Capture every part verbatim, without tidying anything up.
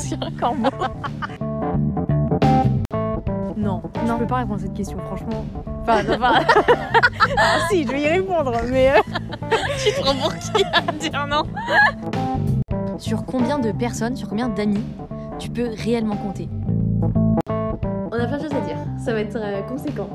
sur un corbeau. Non, Non. je peux pas répondre à cette question, franchement. Enfin, non, enfin... ah si, je vais y répondre, mais... euh, Tu te prends pour qui à dire non? Sur combien de personnes, sur combien d'amis tu peux réellement compter? On a plein de choses à dire, ça va être euh, conséquent.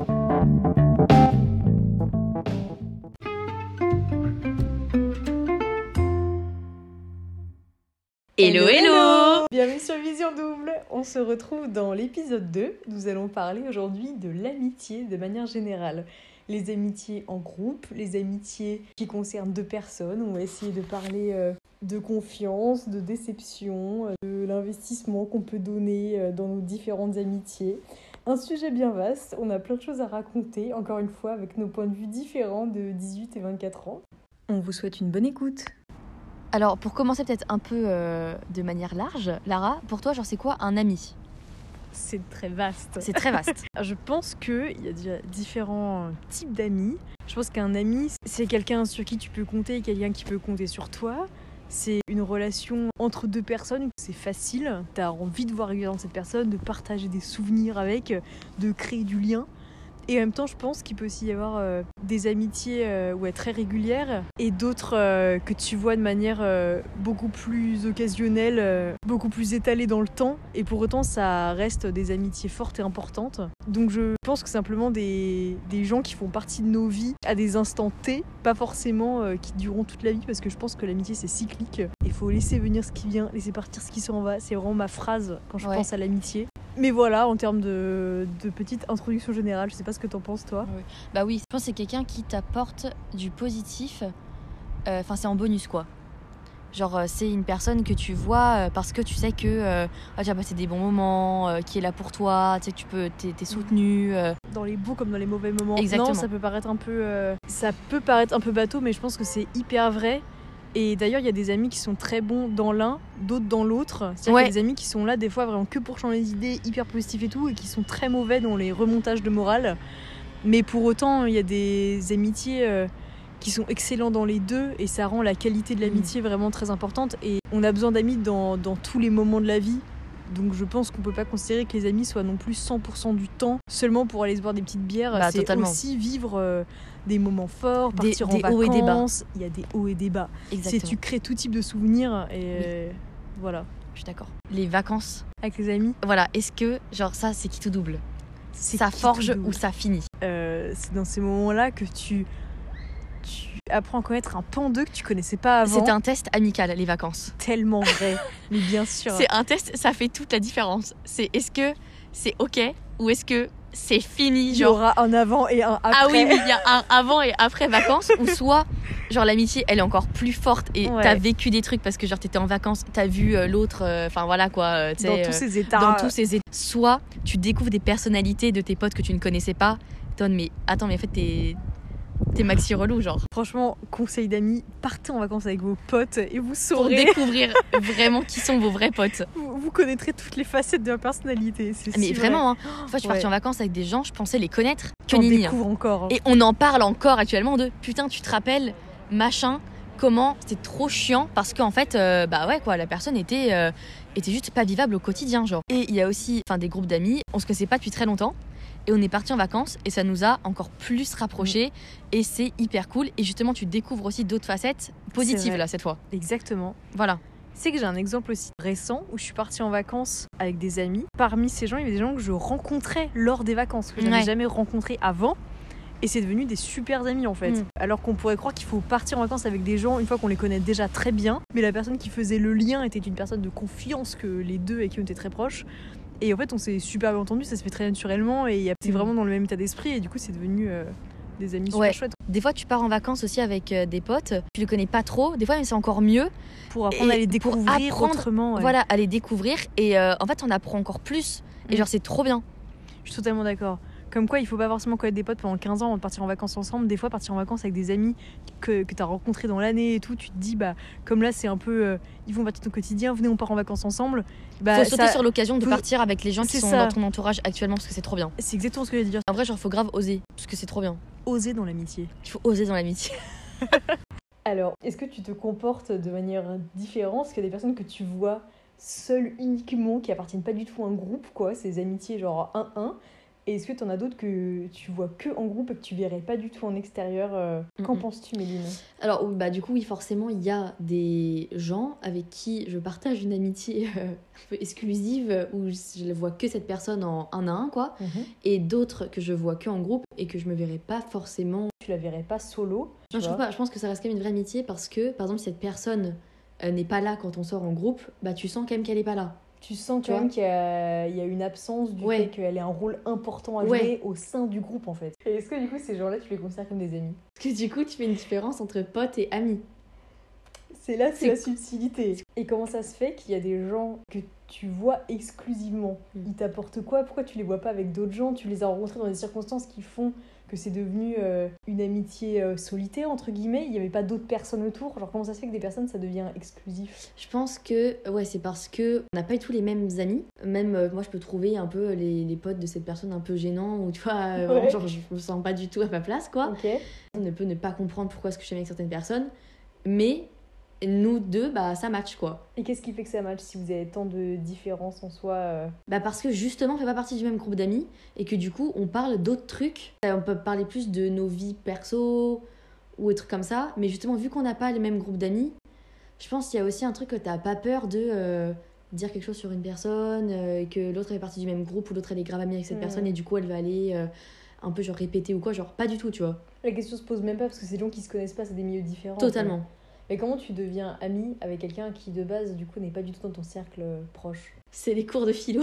Hello, hello. Bienvenue sur Vision Double. On se retrouve dans l'épisode deux. Nous allons parler aujourd'hui de l'amitié de manière générale. Les amitiés en groupe, les amitiés qui concernent deux personnes. On va essayer de parler euh, de confiance, de déception, euh, de l'investissement qu'on peut donner euh, dans nos différentes amitiés. Un sujet bien vaste, on a plein de choses à raconter, encore une fois, avec nos points de vue différents de dix-huit et vingt-quatre ans. On vous souhaite une bonne écoute. Alors, pour commencer peut-être un peu euh, de manière large, Lara, pour toi, genre, c'est quoi un ami? C'est très vaste. C'est très vaste. Je pense qu'il y a déjà différents types d'amis. Je pense qu'un ami, c'est quelqu'un sur qui tu peux compter, quelqu'un qui peut compter sur toi. C'est une relation entre deux personnes, c'est facile. Tu as envie de voir régulièrement cette personne, de partager des souvenirs avec, de créer du lien. Et en même temps, je pense qu'il peut aussi y avoir euh, des amitiés euh, ouais, très régulières et d'autres euh, que tu vois de manière euh, beaucoup plus occasionnelle, euh, beaucoup plus étalée dans le temps. Et pour autant, ça reste des amitiés fortes et importantes. Donc je pense que simplement des, des gens qui font partie de nos vies à des instants T, pas forcément euh, qui dureront toute la vie, parce que je pense que l'amitié, c'est cyclique. Il faut laisser venir ce qui vient, laisser partir ce qui s'en va. C'est vraiment ma phrase quand je Ouais. pense à l'amitié. Mais voilà, en termes de, de petite introduction générale, je sais pas ce que t'en penses toi. Oui. Bah oui, je pense que c'est quelqu'un qui t'apporte du positif. Enfin, euh, c'est en bonus, quoi. Genre, euh, c'est une personne que tu vois euh, parce que tu sais que euh, ah, tu as passé des bons moments, euh, qui est là pour toi, tu sais que tu peux, t'es, t'es soutenu. Euh. Dans les beaux comme dans les mauvais moments. Exactement. Non, ça peut paraître un peu, euh, ça peut paraître un peu bateau, mais je pense que c'est hyper vrai. Et d'ailleurs, il y a des amis qui sont très bons dans l'un, d'autres dans l'autre. C'est-à-dire Ouais. qu'il y a des amis qui sont là des fois vraiment que pour changer les idées, hyper positifs et tout, et qui sont très mauvais dans les remontages de morale. Mais pour autant, il y a des amitiés euh, qui sont excellents dans les deux, et ça rend la qualité de l'amitié vraiment très importante. Et on a besoin d'amis dans, dans tous les moments de la vie. Donc je pense qu'on peut pas considérer que les amis soient non plus cent pour cent du temps seulement pour aller se boire des petites bières. Bah, c'est totalement. aussi vivre euh, des moments forts, Des- partir des en hauts et des bas. vacances. Il y a des hauts et des bas. C'est Exactement. tu crées tout type de souvenirs et voilà. Je suis d'accord. Les vacances, Avec les amis, voilà, est-ce que, genre, ça, c'est qui tout double? c'est Ça qui forge tout double. ou ça finit? Euh, c'est dans ces moments-là que tu, tu apprends à connaître un pan d'eux que tu connaissais pas avant. C'est un test amical, les vacances. Tellement vrai, mais bien sûr. C'est un test, ça fait toute la différence. C'est est-ce que c'est ok ou est-ce que c'est fini, Il y genre. aura un avant et un après. Ah oui, oui, il y a un avant et après vacances, ou soit, genre, l'amitié, elle est encore plus forte et Ouais. t'as vécu des trucs parce que, genre, t'étais en vacances, t'as vu euh, l'autre, enfin voilà quoi, euh, tu sais, Dans euh, tous ces états. dans tous ces états. Soit tu découvres des personnalités de tes potes que tu ne connaissais pas, Ton, mais attends, mais en fait, t'es, t'es maxi relou, genre. Franchement, conseil d'amis, partez en vacances avec vos potes et vous Pour saurez, découvrir vraiment qui sont vos vrais potes. vous, vous connaîtrez toutes les facettes de la personnalité. C'est Mais si vraiment, hein. Une fois, je suis Ouais. partie en vacances avec des gens, je pensais les connaître que on nini. hein. découvre encore. Et on en parle encore actuellement de putain, tu te rappelles, machin, comment c'était trop chiant parce qu'en fait, euh, bah ouais, quoi, la personne était, euh, était juste pas vivable au quotidien, genre. Et il y a aussi enfin, des groupes d'amis, on se connaissait pas depuis très longtemps et on est parti en vacances et ça nous a encore plus rapprochés et c'est hyper cool. Et justement, tu découvres aussi d'autres facettes positives vrai. là, cette fois. Exactement. Voilà. C'est que j'ai un exemple aussi récent où je suis partie en vacances avec des amis. Parmi ces gens, il y avait des gens que je rencontrais lors des vacances, que je n'avais Ouais. jamais rencontrés avant. Et c'est devenu des super amis en fait. Mm. Alors qu'on pourrait croire qu'il faut partir en vacances avec des gens une fois qu'on les connaît déjà très bien. Mais la personne qui faisait le lien était une personne de confiance que les deux avec qui on était très proches. Et en fait, on s'est super bien entendu, ça se fait très naturellement et c'est Mm. vraiment dans le même état d'esprit. Et du coup, c'est devenu euh, des amis super Ouais. chouettes. Des fois, tu pars en vacances aussi avec euh, des potes, tu les connais pas trop. Des fois, mais c'est encore mieux. Pour apprendre Et à les pour découvrir apprendre, autrement. ouais. Voilà, à les découvrir. Et euh, en fait, on apprend encore plus. Et Mm. genre, c'est trop bien. Je suis totalement d'accord. Comme quoi, il faut pas forcément connaître des potes pendant quinze ans avant de partir en vacances ensemble. Des fois, partir en vacances avec des amis que, que tu as rencontrés dans l'année et tout, tu te dis, bah, comme là, c'est un peu. Euh, ils font partie de ton quotidien, venez, on part en vacances ensemble. Bah, Faut sauter ça- sur l'occasion de faut- partir avec les gens qui c'est sont ça. dans ton entourage actuellement parce que c'est trop bien. C'est exactement ce que j'allais dire. En vrai, genre, faut grave oser parce que c'est trop bien. Oser dans l'amitié. Il faut oser dans l'amitié. Alors, est-ce que tu te comportes de manière différente? Est-ce qu'il y a des personnes que tu vois seules uniquement, qui appartiennent pas du tout à un groupe, quoi, c'est des amitiés genre un un. Et est-ce que t'en as d'autres que tu vois que en groupe et que tu verrais pas du tout en extérieur euh, Qu'en Mhm. penses-tu, Méline? Alors, bah, du coup, oui, forcément, il y a des gens avec qui je partage une amitié euh, un peu exclusive où je ne vois que cette personne en un à un, quoi. Mhm. Et d'autres que je vois que en groupe et que je me verrais pas forcément. Tu la verrais pas solo, tu Non, je vois. trouve pas. Je pense que ça reste quand même une vraie amitié parce que, par exemple, si cette personne euh, n'est pas là quand on sort en groupe, bah, tu sens quand même qu'elle est pas là. Tu sens Tu quand vois. même qu'il y a, il y a une absence du Ouais. fait qu'elle ait un rôle important à Ouais. jouer au sein du groupe, en fait. Et est-ce que du coup, ces gens-là, tu les considères comme des amis? Parce que du coup, tu fais une différence entre potes et amis. C'est là, c'est C'est- la subtilité. Et comment ça se fait qu'il y a des gens que tu vois exclusivement? Mm. Ils t'apportent quoi? Pourquoi tu les vois pas avec d'autres gens? Tu les as rencontrés dans des circonstances qui font que c'est devenu euh, une amitié euh, solitaire, entre guillemets? Il n'y avait pas d'autres personnes autour? Genre, comment ça se fait que des personnes, ça devient exclusif? Je pense que ouais, c'est parce que on n'a pas du tout les mêmes amis. Même euh, moi, je peux trouver un peu les, les potes de cette personne un peu gênants ou tu vois, euh, vraiment, Ouais. genre je me sens pas du tout à ma place, quoi. Ok. On ne peut ne pas comprendre pourquoi est-ce que je suis avec certaines personnes, mais nous deux, bah ça match, quoi. Et qu'est-ce qui fait que ça match si vous avez tant de différences en soi euh, Bah parce que justement, on fait pas partie du même groupe d'amis et que du coup, on parle d'autres trucs. Euh, On peut parler plus de nos vies perso ou des trucs comme ça, mais justement, vu qu'on n'a pas les mêmes groupes d'amis, je pense qu'il y a aussi un truc que t'as pas peur de euh, dire quelque chose sur une personne, euh, et que l'autre fait partie du même groupe ou l'autre elle est grave amie avec cette Mm. personne et du coup elle va aller euh, un peu genre répéter ou quoi, genre pas du tout, tu vois. La question se pose même pas parce que c'est des gens qui se connaissent pas, c'est des milieux différents. Totalement. Mais comment tu deviens ami avec quelqu'un qui de base du coup n'est pas du tout dans ton cercle euh, proche? C'est les cours de philo.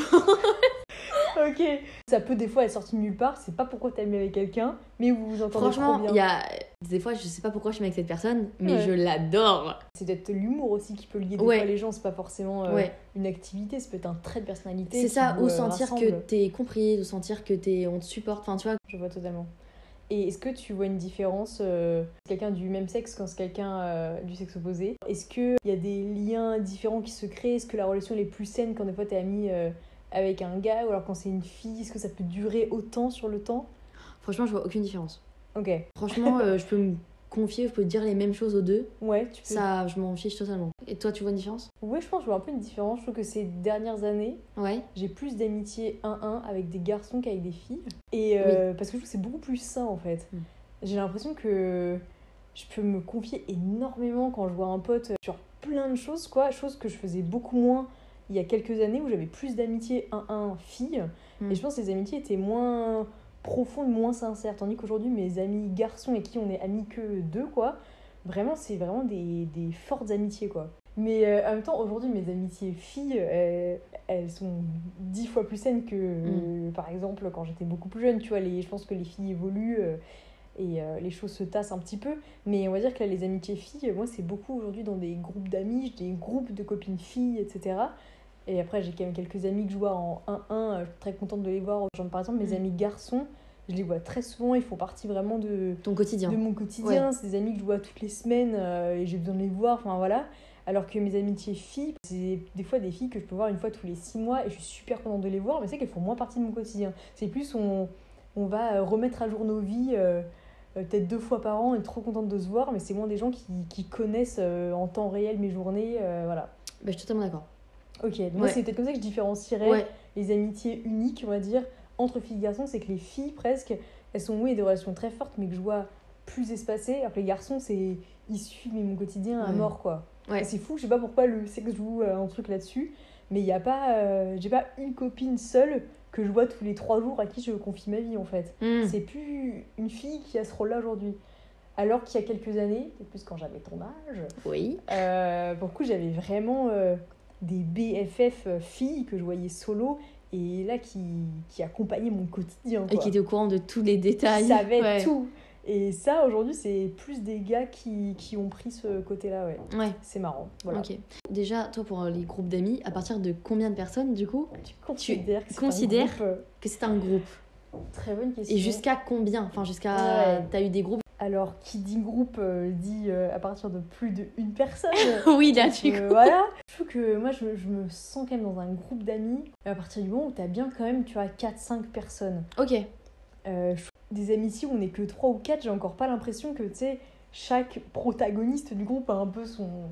Ok. Ça peut des fois être sorti de nulle part, c'est pas pourquoi t'es ami avec quelqu'un, mais vous vous entendez Franchement, trop il bien. y a des fois, je sais pas pourquoi je suis avec cette personne, mais Ouais. je l'adore. C'est peut-être l'humour aussi qui peut lier des Ouais. fois les gens, c'est pas forcément euh, Ouais. une activité, ça peut être un trait de personnalité. C'est qui ça, vous, ou euh, sentir que rassemble. t'es compris, ou sentir que t'es, on te supporte, enfin tu vois. Je vois totalement. Et est-ce que tu vois une différence, euh, quelqu'un du même sexe quand c'est quelqu'un euh, du sexe opposé? Est-ce qu'il y a des liens différents qui se créent? Est-ce que la relation elle est plus saine quand des fois t'es ami euh, avec un gars ou alors quand c'est une fille? Est-ce que ça peut durer autant sur le temps? Franchement, je vois aucune différence. Ok. Franchement, euh, je peux me confier, je peux dire les mêmes choses aux deux. Ouais, tu peux. Ça, je m'en fiche totalement. Et toi, tu vois une différence? Ouais, je pense que je vois un peu une différence. Je trouve que ces dernières années, Ouais. j'ai plus d'amitié un un avec des garçons qu'avec des filles. Et euh, parce que je trouve que c'est beaucoup plus sain en fait. Mm. J'ai l'impression que je peux me confier énormément quand je vois un pote sur plein de choses, quoi. Chose que je faisais beaucoup moins il y a quelques années où j'avais plus d'amitié un un filles. Mm. Et je pense que les amitiés étaient moins profondes, moins sincères. Tandis qu'aujourd'hui, mes amis garçons et qui on est amis que deux, quoi, vraiment, c'est vraiment des, des fortes amitiés, quoi. Mais euh, en même temps, aujourd'hui, mes amitiés filles, euh, elles sont dix fois plus saines que, euh, par exemple, quand j'étais beaucoup plus jeune. Tu vois, les, je pense que les filles évoluent euh, et euh, les choses se tassent un petit peu. Mais on va dire que là, les amitiés filles, moi, c'est beaucoup aujourd'hui dans des groupes d'amis, j'ai des groupes de copines filles, et cetera. Et après, j'ai quand même quelques amis que je vois en un un, je suis très contente de les voir. Genre, par exemple, mes Mm. amis garçons, je les vois très souvent, ils font partie vraiment de, Ton quotidien. de mon quotidien. Ouais. C'est des amis que je vois toutes les semaines euh, et j'ai besoin de les voir, enfin voilà. Alors que mes amitiés filles, c'est des fois des filles que je peux voir une fois tous les six mois et je suis super contente de les voir, mais c'est qu'elles font moins partie de mon quotidien. C'est plus on, on va remettre à jour nos vies euh, euh, peut-être deux fois par an et trop contente de se voir, mais c'est moins des gens qui, qui connaissent euh, en temps réel mes journées, euh, voilà. Bah, je suis totalement d'accord. Ok, donc moi Ouais. c'est peut-être comme ça que je différencierais Ouais. les amitiés uniques, on va dire, entre filles et garçons. C'est que les filles, presque, elles sont, oui, des relations très fortes, mais que je vois plus espacées. Alors que les garçons, c'est ils suivent mais mon quotidien à Ouais. mort, quoi. Ouais. Et c'est fou, je sais pas pourquoi le sexe joue euh, un truc là-dessus, mais il y a pas, euh, j'ai pas une copine seule que je vois tous les trois jours à qui je confie ma vie, en fait. Mm. C'est plus une fille qui a ce rôle-là aujourd'hui. Alors qu'il y a quelques années, et plus quand j'avais ton âge, Oui. euh, pour le coup, j'avais vraiment euh, des B F F filles que je voyais solo et là qui, qui accompagnaient mon quotidien. Et Quoi. qui était au courant de tous les détails. Qui savaient Ouais. tout. Et ça, aujourd'hui, c'est plus des gars qui, qui ont pris ce côté-là. Ouais. Ouais. C'est marrant. Voilà. Ok. Déjà, toi, pour les groupes d'amis, à partir de combien de personnes, du coup, Tu considères que c'est considères un groupe, euh, que c'est un groupe? Très bonne question. Et jusqu'à combien? Enfin, jusqu'à. Ouais. T'as eu des groupes? Alors, qui dit groupe euh, dit euh, à partir de plus d'une personne. Oui, là, Donc, du euh, coup. voilà. Je trouve que moi, je, je me sens quand même dans un groupe d'amis à partir du moment où t'as bien quand même, tu vois, quatre cinq personnes. Ok. Euh, je trouve des amitiés où on n'est que trois ou quatre, j'ai encore pas l'impression que, tu sais, chaque protagoniste du groupe a un peu son,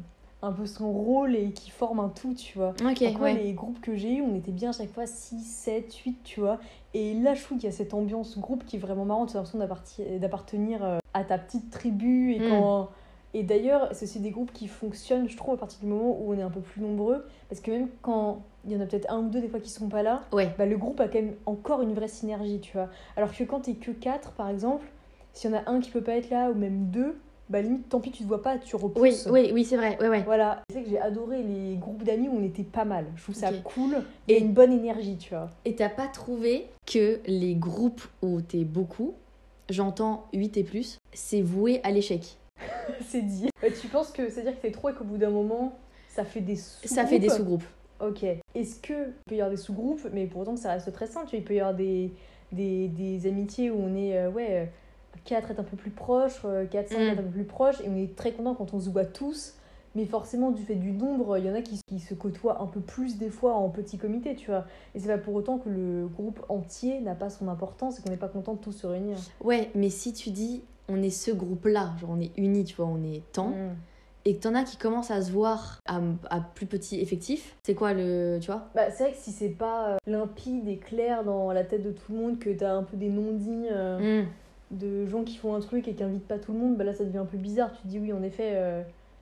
un peu son rôle et qui forme un tout, tu vois. Ok, Donc, moi, ouais. les groupes que j'ai eu, on était bien à chaque fois six, sept, huit, tu vois. Et là, je trouve qu'il y a cette ambiance groupe qui est vraiment marrante. Tu as l'impression d'apparti- d'appartenir euh, à ta petite tribu. Et, Mm. quand... et d'ailleurs, c'est aussi des groupes qui fonctionnent, je trouve, à partir du moment où on est un peu plus nombreux. Parce que même quand il y en a peut-être un ou deux des fois qui sont pas là, Ouais. bah, le groupe a quand même encore une vraie synergie, tu vois. Alors que quand t'es que quatre, par exemple, s'il y en a un qui peut pas être là, ou même deux, bah limite, tant pis, tu te vois pas, tu repousses. Oui, oui, oui, c'est vrai. Ouais, ouais. Voilà. C'est vrai que j'ai adoré les groupes d'amis où on était pas mal. Je trouve ça Ok. cool et Et- une bonne énergie, tu vois. Et t'as pas trouvé que les groupes où t'es beaucoup, j'entends huit et plus, c'est voué à l'échec? C'est dit. Euh, tu penses que c'est-à-dire que c'est trop et qu'au bout d'un moment, ça fait des sous-groupes? Ça fait des sous-groupes. Ok. Est-ce que il peut y avoir des sous-groupes, mais pour autant que ça reste très simple, tu vois, il peut y avoir des, des, des amitiés où on est, euh, ouais, quatre être un peu plus proches, quatre cinq Mm. être un peu plus proches, et on est très content quand on se voit tous, mais forcément, du fait du nombre, il y en a qui, qui se côtoient un peu plus des fois en petit comité, tu vois. Et c'est pas pour autant que le groupe entier n'a pas son importance et qu'on n'est pas content de tous se réunir. Ouais, mais si tu dis on est ce groupe-là, genre on est unis, tu vois, on est tant, Mm. et que t'en as qui commencent à se voir à, à plus petit effectif, c'est quoi le. Tu vois? Bah, c'est vrai que si c'est pas euh, limpide et clair dans la tête de tout le monde, que t'as un peu des non-dits euh, Mm. de gens qui font un truc et qui invitent pas tout le monde, bah là ça devient un peu bizarre. Tu te dis oui, en effet. euh,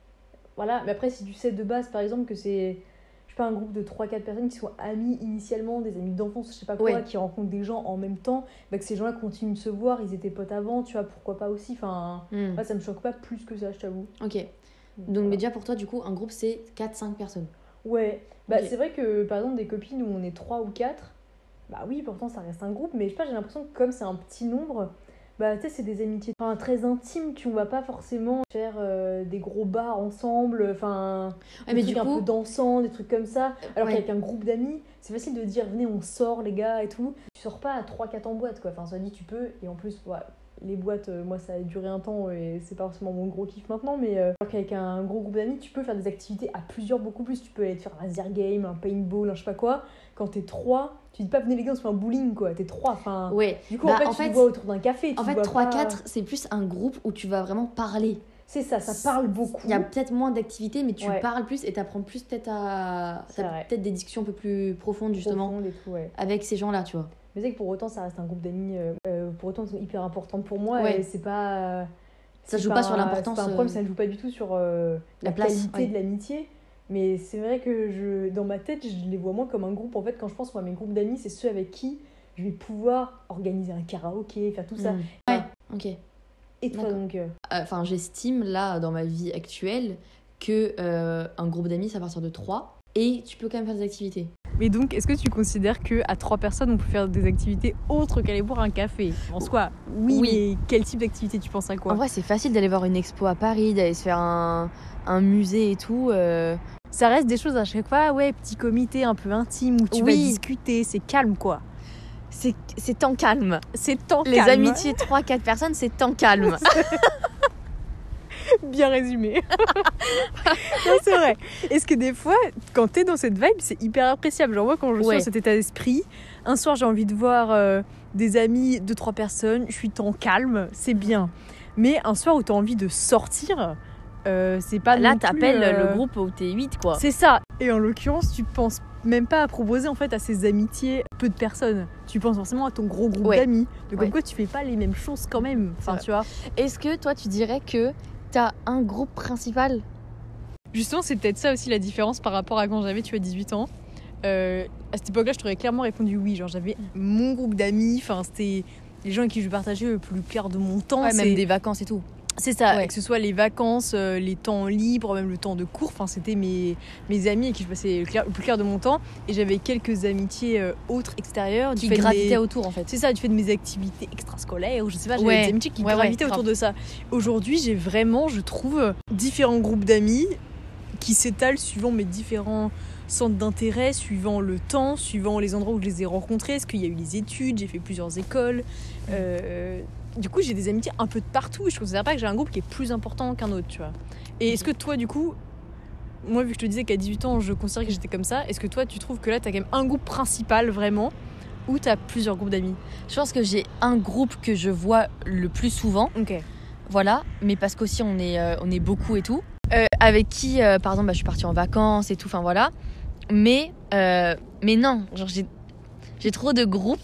Voilà, mais après, si tu sais de base, par exemple, que c'est, je sais pas, un groupe de trois quatre personnes qui sont amis initialement, des amis d'enfance, je sais pas quoi, Ouais. qui rencontrent des gens en même temps, bah que ces gens-là continuent de se voir, ils étaient potes avant, tu vois, pourquoi pas aussi. Enfin, Mm. ouais, ça me choque pas plus que ça, je t'avoue. Ok. Donc, voilà. mais déjà pour toi, du coup, un groupe c'est quatre cinq personnes. Ouais, bah Ok. c'est vrai que par exemple, des copines où on est trois ou quatre, bah oui, pourtant ça reste un groupe, mais je sais pas, j'ai l'impression que comme c'est un petit nombre, bah tu sais, c'est des amitiés enfin, très intimes, tu on va pas forcément faire euh, des gros bars ensemble, enfin, Ouais, des mais trucs du un coup. peu dansants, des trucs comme ça. Alors Ouais. qu'avec un groupe d'amis, c'est facile de dire venez, on sort les gars et tout. Tu sors pas à trois quatre en boîte quoi, enfin, ça dit tu peux, et en plus, ouais, les boîtes, euh, moi ça a duré un temps et c'est pas forcément mon gros kiff maintenant, mais euh, alors qu'avec un gros groupe d'amis, tu peux faire des activités à plusieurs beaucoup plus. Tu peux aller te faire un laser game, un paintball, un je sais pas quoi. Quand t'es trois, tu dis pas venez les gars, on se fait un bowling quoi, t'es trois, enfin. Ouais. Du coup, Bah, en fait, en tu fait- te vois autour d'un café. Tu En te fait, vois trois pas- quatre, c'est plus un groupe où tu vas vraiment parler. C'est ça, ça parle beaucoup. Il y a peut-être moins d'activités, mais tu Ouais. parles plus et t'apprends plus peut-être à. C'est T'as vrai. peut-être des discussions un peu plus profondes, justement, Profonde et tout, ouais. avec ces gens-là, tu vois. Mais c'est que pour autant, ça reste un groupe d'amis. euh, euh, pour autant, ils sont hyper importants pour moi. Ouais. Et c'est pas. Ça c'est joue pas sur un- l'importance, C'est pas un problème, euh, ça ne joue pas du tout sur euh, la, la place, qualité ouais. de l'amitié. Mais c'est vrai que je, dans ma tête, je les vois moins comme un groupe. En fait, quand je pense moi, à mes groupes d'amis, c'est ceux avec qui je vais pouvoir organiser un karaoké, faire tout ça. Mm. Ouais, ok. Et toi D'accord. donc euh, Enfin, j'estime, là, dans ma vie actuelle, que euh, un groupe d'amis, c'est à partir de trois. Et tu peux quand même faire des activités. Mais donc, est-ce que tu considères qu'à trois personnes, on peut faire des activités autres qu'aller boire un café? En soi, oui, Oui. mais quel type d'activité tu penses à quoi? En vrai, c'est facile d'aller voir une expo à Paris, d'aller se faire un, un musée et tout. euh. Ça reste des choses à chaque fois, ouais, petit comité un peu intime où tu Oui. vas discuter, c'est calme quoi. C'est c'est temps calme. C'est temps Les calme. amitiés trois quatre personnes, c'est temps calme. Bien résumé. Non, c'est vrai. Est-ce que des fois, quand t'es dans cette vibe, c'est hyper appréciable. Genre moi, quand je suis Ouais. dans cet état d'esprit, un soir j'ai envie de voir euh, des amis, deux trois personnes, je suis temps calme, c'est bien. Mais un soir où t'as envie de sortir, euh, c'est pas Là, non plus, t'appelles euh, le groupe où t'es huit, quoi. C'est ça. Et en l'occurrence, tu penses même pas à proposer en fait à ces amitiés peu de personnes. Tu penses forcément à ton gros groupe Ouais. d'amis. De comme Ouais. quoi tu fais pas les mêmes choses quand même. Enfin, C'est tu vois. Est-ce que toi, tu dirais que t'as un groupe principal? Justement, c'est peut-être ça aussi la différence par rapport à quand j'avais, tu vois, dix-huit ans. Euh, à cette époque-là, je t'aurais clairement répondu oui. Genre, j'avais mon groupe d'amis. Enfin, c'était les gens avec qui je partageais le plus clair de mon temps. Ouais, c'est... même des vacances et tout. C'est ça, Ouais. que ce soit les vacances, euh, les temps libres, même le temps de cours. Enfin, c'était mes, mes amis avec qui je passais le, clair- le plus clair de mon temps. Et j'avais quelques amitiés euh, autres extérieures. Qui du fait de gravitaient mes- autour, en fait. C'est ça, du fait de mes activités extrascolaires ou je sais pas, j'avais Ouais. des amitiés qui Ouais, ouais, gravitaient grave. autour de ça. Aujourd'hui, j'ai vraiment, je trouve, différents groupes d'amis qui s'étalent suivant mes différents centres d'intérêt, suivant le temps, suivant les endroits où je les ai rencontrés. Est-ce qu'il y a eu les études, j'ai fait plusieurs écoles. Euh, du coup, j'ai des amitiés un peu de partout. Je considère pas que j'ai un groupe qui est plus important qu'un autre, tu vois. Et est-ce que toi, du coup, moi, vu que je te disais qu'à dix-huit ans, je considérais que j'étais comme ça, est-ce que toi, tu trouves que là, t'as quand même un groupe principal vraiment ou t'as plusieurs groupes d'amis? Je pense que j'ai un groupe que je vois le plus souvent. Ok. Voilà, mais parce qu'aussi on est, euh, on est beaucoup et tout. euh, avec qui, euh, par exemple, bah, je suis partie en vacances et tout, enfin voilà. Mais, euh, mais non, genre j'ai, j'ai trop de groupes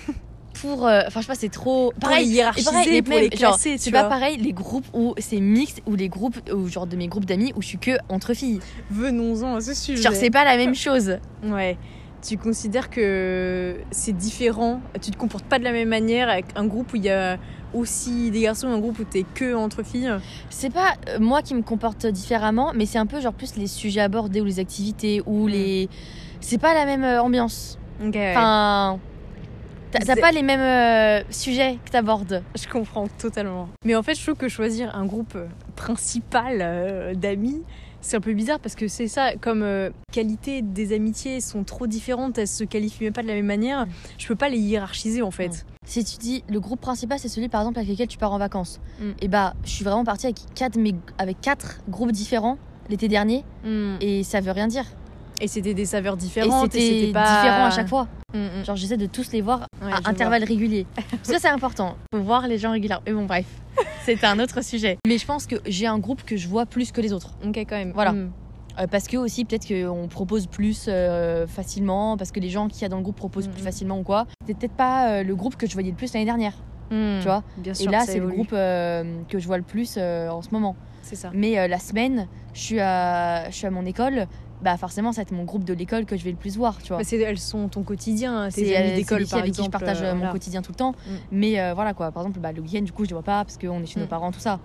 pour. Enfin, euh, je sais pas, c'est trop. Pareil, pour les hiérarchiser, pareil, les pour même, les classer. Genre, c'est pas pareil les groupes où c'est mixte ou les groupes, ou genre de mes groupes d'amis où je suis que entre filles. Venons-en à ce sujet. Genre, c'est pas la même chose. Ouais. Tu considères que c'est différent, tu te comportes pas de la même manière avec un groupe où il y a aussi des garçons et un groupe où t'es que entre filles? C'est pas euh, moi qui me comporte différemment, mais c'est un peu genre plus les sujets abordés ou les activités ou mmh. les. C'est pas la même euh, ambiance. Ok. Ouais. Enfin. T'as, t'as pas les mêmes euh, sujets que t'abordes. Je comprends totalement. Mais en fait, je trouve que choisir un groupe principal euh, d'amis, c'est un peu bizarre parce que c'est ça, comme euh, qualité des amitiés sont trop différentes, elles se qualifient même pas de la même manière, je peux pas les hiérarchiser en fait. Mmh. Si tu dis le groupe principal c'est celui par exemple avec lequel tu pars en vacances, mmh. et bah je suis vraiment partie avec quatre, mais avec quatre groupes différents l'été dernier mmh. et ça veut rien dire. Et c'était des saveurs différentes et c'était, et c'était pas différent à chaque fois. Mmh. Genre j'essaie de tous les voir ouais, à intervalles vois. réguliers. Parce que c'est important, faut voir les gens régulièrement. Mais bon bref, c'est un autre sujet. Mais je pense que j'ai un groupe que je vois plus que les autres. Ok quand même. Voilà. Mmh. Euh, parce que aussi peut-être qu'on propose plus euh, facilement, parce que les gens qu'il y a dans le groupe proposent mmh. plus facilement ou quoi. C'était peut-être pas euh, le groupe que je voyais le plus l'année dernière. Mmh. Tu vois. Bien sûr. Et là c'est évolue. Le groupe euh, que je vois le plus euh, en ce moment. C'est ça. Mais euh, la semaine, je suis à, je suis à mon école. Bah forcément ça va être mon groupe de l'école que je vais le plus voir, tu vois. Bah c'est, elles sont ton quotidien, tes c'est, amis d'école c'est par avec exemple, qui je partage euh, mon voilà. quotidien tout le temps. Mm. Mais euh, voilà quoi, par exemple bah, le week-end du coup je les vois pas parce qu'on est chez mm. nos parents, tout ça.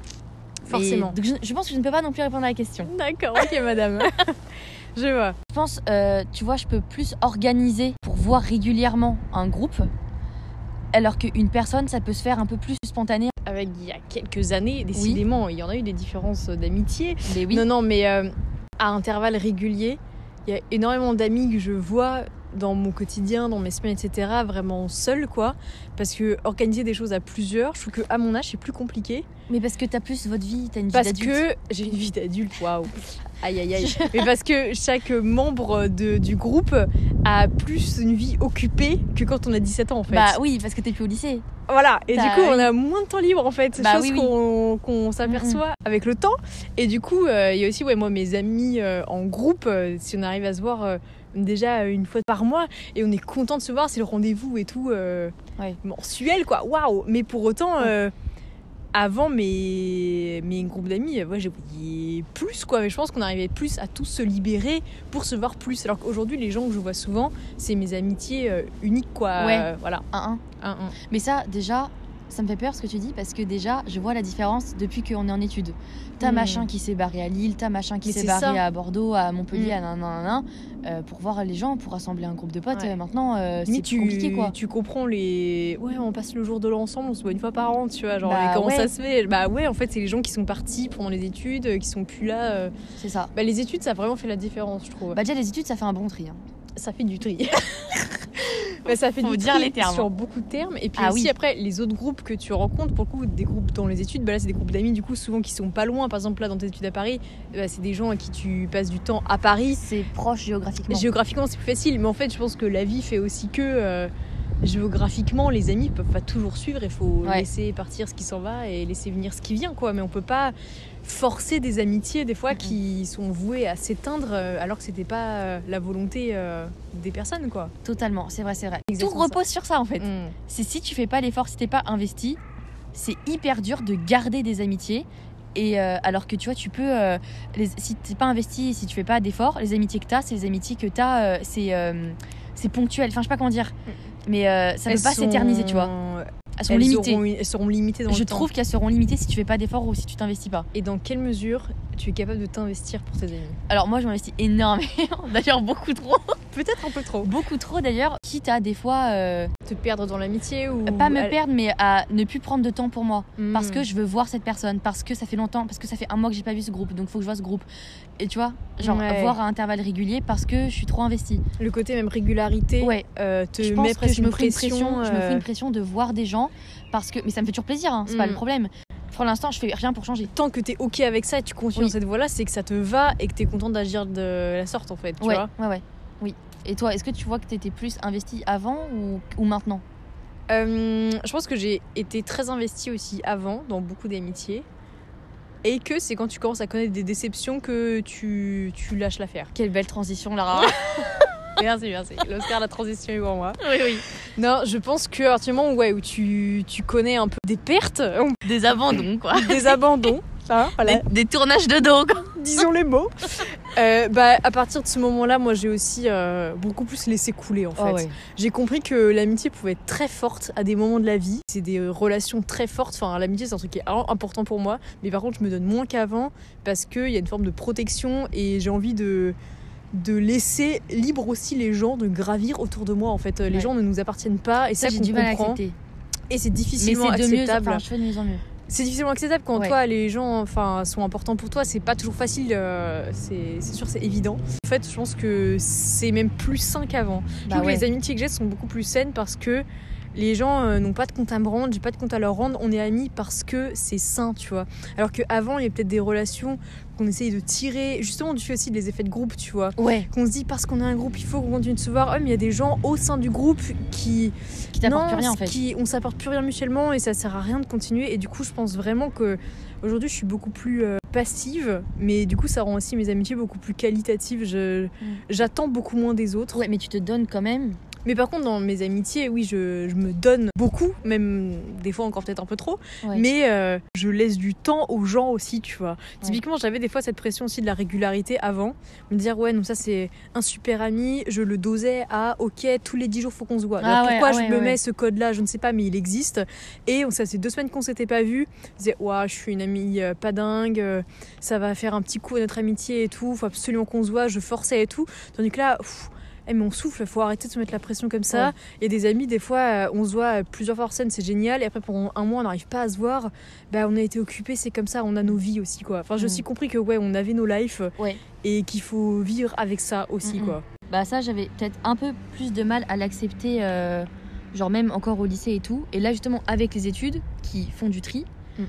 Forcément. Et, donc je, je pense que je ne peux pas non plus répondre à la question. D'accord, ok madame. Je vois. Je pense, euh, tu vois, je peux plus organiser pour voir régulièrement un groupe, alors qu'une personne ça peut se faire un peu plus spontané. Avec il y a quelques années, décidément, oui. Il y en a eu des différences d'amitié. Mais oui. Non, non, mais euh, à intervalles réguliers, il y a énormément d'amis que je vois dans mon quotidien, dans mes semaines, et cetera, vraiment seule, quoi. Parce que organiser des choses à plusieurs, je trouve qu'à mon âge, c'est plus compliqué. Mais parce que t'as plus votre vie, t'as une vie parce d'adulte. Parce que j'ai une vie d'adulte, waouh. Aïe, aïe, aïe. Mais parce que chaque membre de, du groupe a plus une vie occupée que quand on a dix-sept ans, en fait. Bah oui, parce que t'es plus au lycée. Voilà, et T'as... du coup, on a moins de temps libre, en fait. Bah, chose oui, oui. qu'on, qu'on s'aperçoit mmh. avec le temps. Et du coup, il euh, y a aussi, ouais, moi, mes amis euh, en groupe, euh, si on arrive à se voir... Euh, déjà une fois par mois et on est content de se voir, c'est le rendez-vous et tout euh, ouais. mensuel quoi, waouh. Mais pour autant euh, avant mes, mes groupes d'amis ouais, j'ai voyé plus quoi, mais je pense qu'on arrivait plus à tous se libérer pour se voir plus, alors qu'aujourd'hui les gens que je vois souvent c'est mes amitiés euh, uniques quoi. Ouais. euh, voilà un un. Mais ça déjà ça me fait peur ce que tu dis, parce que déjà je vois la différence depuis qu'on est en études. T'as mmh. machin qui s'est barré à Lille, t'as machin qui Mais s'est barré ça. à Bordeaux, à Montpellier, mmh. à nanana, euh, pour voir les gens, pour rassembler un groupe de potes. Ouais. Euh, maintenant, euh, c'est tu, compliqué quoi. Tu comprends les. Ouais, on passe le jour de l'an ensemble, on se voit une fois par an, tu vois. Genre, bah, mais comment ouais. ça se fait? Bah ouais, en fait, c'est les gens qui sont partis pendant les études, euh, qui sont plus là. Euh... C'est ça. Bah les études, ça a vraiment fait la différence, je trouve. Bah déjà, les études, ça fait un bon tri. Hein. Ça fait du tri. Bah, ça fait Faut du dire tri les termes. sur beaucoup de termes. Et puis ah, aussi, oui. après, les autres groupes que tu rencontres, pour le coup, des groupes dans les études, bah là, c'est des groupes d'amis, du coup, souvent qui sont pas loin. Par exemple, là, dans tes études à Paris, bah, c'est des gens à qui tu passes du temps à Paris. C'est proche géographiquement. Géographiquement, c'est plus facile. Mais en fait, je pense que la vie fait aussi que euh, géographiquement, les amis peuvent pas toujours suivre. Il faut ouais. laisser partir ce qui s'en va et laisser venir ce qui vient, quoi. Mais on peut pas forcer des amitiés des fois mmh. qui sont vouées à s'éteindre euh, alors que c'était pas euh, la volonté euh, des personnes quoi. Totalement, c'est vrai, c'est vrai. Exactement tout repose ça. sur ça en fait. Mmh. C'est si tu fais pas l'effort, si t'es pas investi, c'est hyper dur de garder des amitiés. Et euh, alors que tu vois, tu peux euh, les, si t'es pas investi, si tu fais pas d'efforts, les amitiés que t'as, c'est les amitiés que t'as, euh, c'est euh, c'est ponctuel. Enfin, je sais pas comment dire, mais euh, ça elles peut pas sont... s'éterniser, tu vois. Elles sont elles limitées. Auront, elles seront limitées dans je le temps. Je trouve qu'elles seront limitées si tu fais pas d'efforts ou si tu t'investis pas. Et dans quelle mesure tu es capable de t'investir pour tes amis? Alors moi, je m'investis énormément. D'ailleurs, beaucoup trop. Peut-être un peu trop. Beaucoup trop d'ailleurs. Quitte à des fois euh, te perdre dans l'amitié ou pas me perdre, mais à ne plus prendre de temps pour moi mmh. parce que je veux voir cette personne, parce que ça fait longtemps, parce que ça fait un mois que j'ai pas vu ce groupe, donc faut que je vois ce groupe. Et tu vois, genre ouais. voir à intervalles réguliers parce que je suis trop investie. Le côté même régularité. Ouais. Euh, te je pense met que je me fais une pression. pression. Euh... Je me fais une pression de voir des gens parce que, mais ça me fait toujours plaisir. Hein, c'est mmh. pas le problème. Pour l'instant, je fais rien pour changer. Tant que t'es ok avec ça et tu continues oui. dans cette voie-là, c'est que ça te va et que t'es contente d'agir de la sorte en fait. Tu ouais, vois ouais, ouais, oui. Et toi, est-ce que tu vois que t'étais plus investie avant ou, ou maintenant? euh, Je pense que j'ai été très investie aussi avant dans beaucoup d'amitiés. et que c'est quand tu commences à connaître des déceptions que tu, tu lâches l'affaire. Quelle belle transition, Lara. Merci, merci. L'Oscar de la transition est pour moi. Oui, oui. Non, je pense que à partir du moment où, ouais, où tu, tu connais un peu des pertes, Des abandons, quoi. des abandons, hein, voilà. Des, des tournages de dos, quoi. Disons les mots. Euh, bah, à partir de ce moment-là, moi, j'ai aussi euh, beaucoup plus laissé couler, en fait. Oh, ouais. J'ai compris que l'amitié pouvait être très forte à des moments de la vie. C'est des euh, relations très fortes. Enfin, l'amitié, c'est un truc qui est important pour moi. Mais par contre, je me donne moins qu'avant parce qu'il y a une forme de protection et j'ai envie de... de laisser libre aussi les gens de gravir autour de moi, en fait. Les Ouais. gens ne nous appartiennent pas et ça, Ça, j'ai qu'on du mal à comprend. accepter. Et c'est Mais difficilement c'est de mieux, acceptable. enfin, je fais de mieux en mieux. C'est difficilement acceptable quand Ouais. toi les gens enfin sont importants pour toi, c'est pas toujours facile, euh, c'est, c'est sûr, c'est évident. En fait, je pense que c'est même plus sain qu'avant. Je Bah trouve ouais. que les amitiés que j'ai sont beaucoup plus saines parce que les gens euh, n'ont pas de compte à me rendre, j'ai pas de compte à leur rendre, on est amis parce que c'est sain, tu vois. Alors qu'avant, il y a peut-être des relations qu'on essaye de tirer, justement du fait aussi des effets de groupe, tu vois. Ouais. Qu'on se dit parce qu'on a un groupe, il faut qu'on continue de se voir. Oh, mais il y a des gens au sein du groupe qui Qui t'apporte non, plus rien, en fait. Qui, on s'apporte plus rien mutuellement et ça sert à rien de continuer. Et du coup, je pense vraiment que aujourd'hui, je suis beaucoup plus euh, passive, mais du coup, ça rend aussi mes amitiés beaucoup plus qualitatives. Je, Mm. J'attends beaucoup moins des autres. Ouais, mais tu te donnes quand même. Mais par contre, dans mes amitiés, oui, je, je me donne beaucoup, même des fois encore peut-être un peu trop. Ouais. Mais euh, je laisse du temps aux gens aussi, tu vois. Typiquement, j'avais des fois cette pression aussi de la régularité avant. Me dire, ouais, non, ça c'est un super ami. Je le dosais à, ok, tous les dix jours, faut qu'on se voit. Ah Alors, ouais, pourquoi ah je ouais, me ouais, mets ouais. ce code-là, je ne sais pas, mais il existe. Et ça fait deux semaines qu'on s'était pas vus. Je disais, ouais, je suis une amie euh, pas dingue. euh, ça va faire un petit coup à notre amitié et tout. Faut absolument qu'on se voit. Je forçais et tout. Tandis que là, pff, eh, mais on souffle, faut arrêter de se mettre la pression comme ça. Ouais. Il y a des amis, des fois, euh, on se voit euh, plusieurs fois hors scène, c'est génial. Et après, pendant un mois, on n'arrive pas à se voir. Bah, on a été occupés, c'est comme ça, on a nos vies aussi, quoi. Enfin, j'ai Mm. aussi compris que, ouais, on avait nos lives Ouais. et qu'il faut vivre avec ça aussi, Mm, mm. quoi. Bah ça, j'avais peut-être un peu plus de mal à l'accepter, euh, genre même encore au lycée et tout. Et là, justement, avec les études qui font du tri, Mm.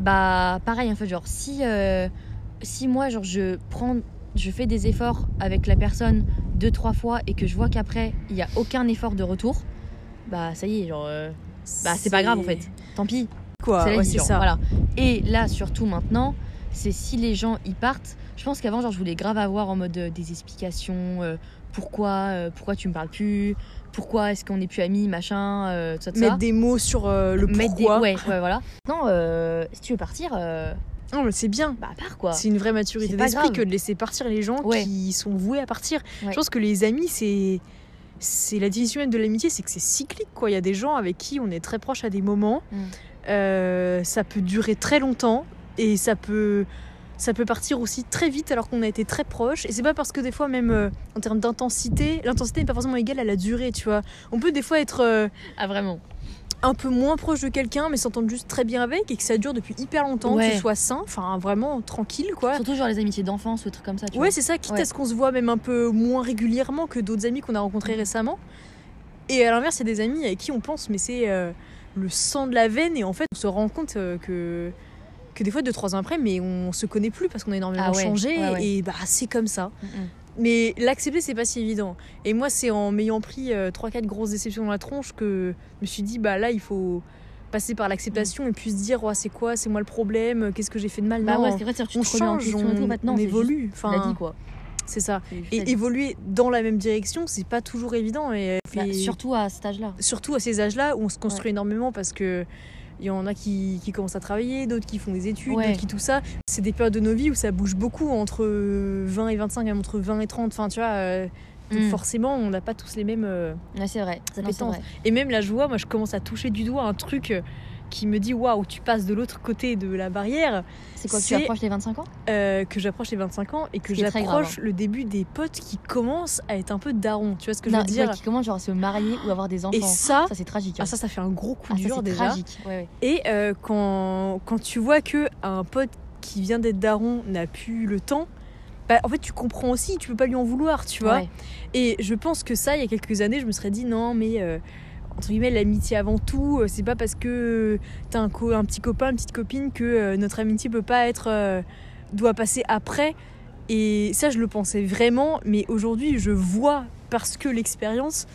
bah pareil, en fait, genre si, euh, si moi, genre je prends, je fais des efforts avec la personne deux, trois fois et que je vois qu'après, il n'y a aucun effort de retour, bah ça y est, genre, euh, bah c'est pas grave en fait. Tant pis, Quoi, c'est la ouais, vie, c'est genre, ça. voilà. Et là, surtout maintenant, c'est si les gens y partent. Je pense qu'avant, genre, je voulais grave avoir en mode euh, des explications. euh, pourquoi, euh, pourquoi tu me parles plus Pourquoi est-ce qu'on n'est plus amis, machin, euh, tout ça, tout ça. Mettre des mots sur euh, le Mettre des- pourquoi. Ouais, ouais, voilà. Non, euh, si tu veux partir, euh, Non, mais c'est bien. bah pars quoi. C'est une vraie maturité C'est pas d'esprit grave. que de laisser partir les gens Ouais. qui sont voués à partir. Ouais. Je pense que les amis, c'est c'est la définition même de l'amitié, c'est que c'est cyclique, quoi. Il y a des gens avec qui on est très proche à des moments. Mm. Euh, ça peut durer très longtemps et ça peut ça peut partir aussi très vite alors qu'on a été très proche. Et c'est pas parce que des fois même euh, en termes d'intensité, l'intensité n'est pas forcément égale à la durée, tu vois. On peut des fois être euh, Ah vraiment. un peu moins proche de quelqu'un mais s'entendre juste très bien avec et que ça dure depuis hyper longtemps, Ouais. que ce soit sain, enfin vraiment tranquille, quoi. Surtout genre les amitiés d'enfance ou des trucs comme ça. Tu Ouais, vois. c'est ça, quitte Ouais. à ce qu'on se voit même un peu moins régulièrement que d'autres amis qu'on a rencontrés Mhm. récemment. Et à l'inverse, il y a des amis avec qui on pense, mais c'est euh, le sang de la veine, et en fait, on se rend compte euh, que, que des fois, deux, trois ans après, mais on se connaît plus parce qu'on a énormément Ah ouais, changé, ouais, ouais. et bah, c'est comme ça. Mm, mm. Mais l'accepter, c'est pas si évident. Et moi, c'est en m'ayant pris euh, trois quatre grosses déceptions dans la tronche que je me suis dit, bah là, il faut passer par l'acceptation et puis se dire, ouais, c'est quoi, c'est moi le problème, qu'est-ce que j'ai fait de mal. Bah Non, ouais, c'est vrai, tu te on remets en change, question et tout. on, Maintenant, on c'est évolue. juste Enfin, la vie quoi. c'est ça. C'est juste Et la vie. évoluer dans la même direction, c'est pas toujours évident. Et, Bah, et surtout à cet âge-là. surtout à ces âges-là où on se construit énormément parce que il y en a qui, qui commencent à travailler, d'autres qui font des études, Ouais. d'autres qui tout ça. C'est des périodes de nos vies où ça bouge beaucoup entre vingt et vingt-cinq, même entre vingt et trente. Enfin, tu vois, euh, donc Mm. forcément, on n'a pas tous les mêmes euh, Ouais, c'est vrai. Non, c'est appétences. vrai. Et même la joie, moi, je commence à toucher du doigt un truc euh, qui me dit waouh, tu passes de l'autre côté de la barrière. C'est quoi que tu C'est- approches les vingt-cinq ans Euh, que j'approche les vingt-cinq ans et que Ce qui est très grave, j'approche le début des potes qui commencent à être un peu darons. Tu vois ce que je Non, veux dire? ouais, qui commence genre à se marier ou avoir des enfants. Et ça, Ça c'est tragique. hein. ah, ça, ça fait un gros coup Ah, ça, dur c'est déjà. tragique. Ouais, ouais. Et euh, quand, quand tu vois que un pote qui vient d'être daron n'a plus le temps, bah, en fait, tu comprends aussi, tu peux pas lui en vouloir, tu vois. Ouais. Et je pense que ça, il y a quelques années, je me serais dit non, mais euh, entre guillemets, l'amitié avant tout, euh, c'est pas parce que t'as un, co- un petit copain, une petite copine que euh, notre amitié peut pas être. euh, doit passer après. Et ça, je le pensais vraiment, mais aujourd'hui, je vois, parce que l'expérience,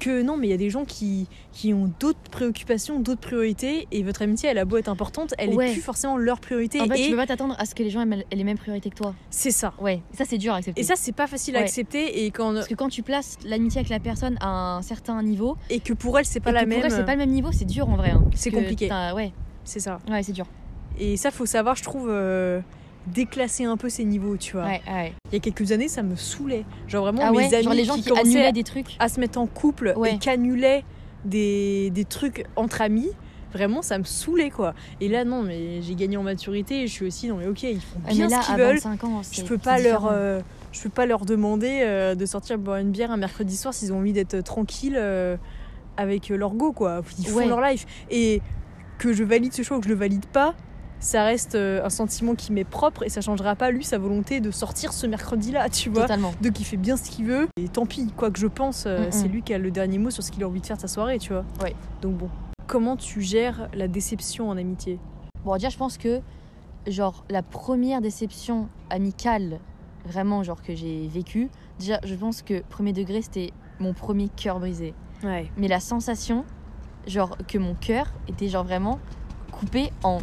que non, mais il y a des gens qui, qui ont d'autres préoccupations, d'autres priorités, et votre amitié, elle a beau être importante, elle Ouais. est plus forcément leur priorité. En fait, et tu peux pas t'attendre à ce que les gens aient les mêmes priorités que toi. c'est ça. Ouais, ça c'est dur à accepter. Et ça, c'est pas facile à Ouais. accepter, et, quand, Parce que quand tu places l'amitié avec la personne à un certain niveau, et que pour elle, c'est pas et la que pour même, elle, c'est pas le même niveau, c'est dur en vrai. hein. c'est Parce que compliqué. t'as- Ouais, c'est ça. ouais, c'est dur. Et ça, faut savoir, je trouve, euh, déclasser un peu ces niveaux, tu vois. Ouais, ouais. Il y a quelques années, ça me saoulait. Genre vraiment, Ah mes ouais, amis genre les gens qui, qui, commençaient annulaient des trucs. à se mettre en couple Ouais. et qui annulaient des, des trucs entre amis, vraiment, ça me saoulait, quoi. Et là, non, mais j'ai gagné en maturité et je suis aussi, non mais ok, ils font Ouais, bien mais là, ce qu'ils à veulent. vingt-cinq ans, Je c'est peux pas c'est leur... différent. euh, je peux pas leur demander euh, de sortir boire une bière un mercredi soir s'ils ont envie d'être tranquilles euh, avec leur go, quoi. Ils font Ouais. leur life. Et que je valide ce choix ou que je le valide pas, ça reste euh, un sentiment qui m'est propre et ça changera pas, lui, sa volonté de sortir ce mercredi-là, tu vois. Totalement. De qu'il fait bien ce qu'il veut. Et tant pis, quoi que je pense, euh, Mm-mm. c'est lui qui a le dernier mot sur ce qu'il a envie de faire de sa soirée, tu vois. Ouais. Donc bon. Comment tu gères la déception en amitié ? Bon, déjà, je pense que, genre, la première déception amicale, vraiment, genre, que j'ai vécue, déjà, je pense que premier degré, c'était mon premier cœur brisé. Ouais. Mais la sensation, genre, que mon cœur était, genre, vraiment coupé en,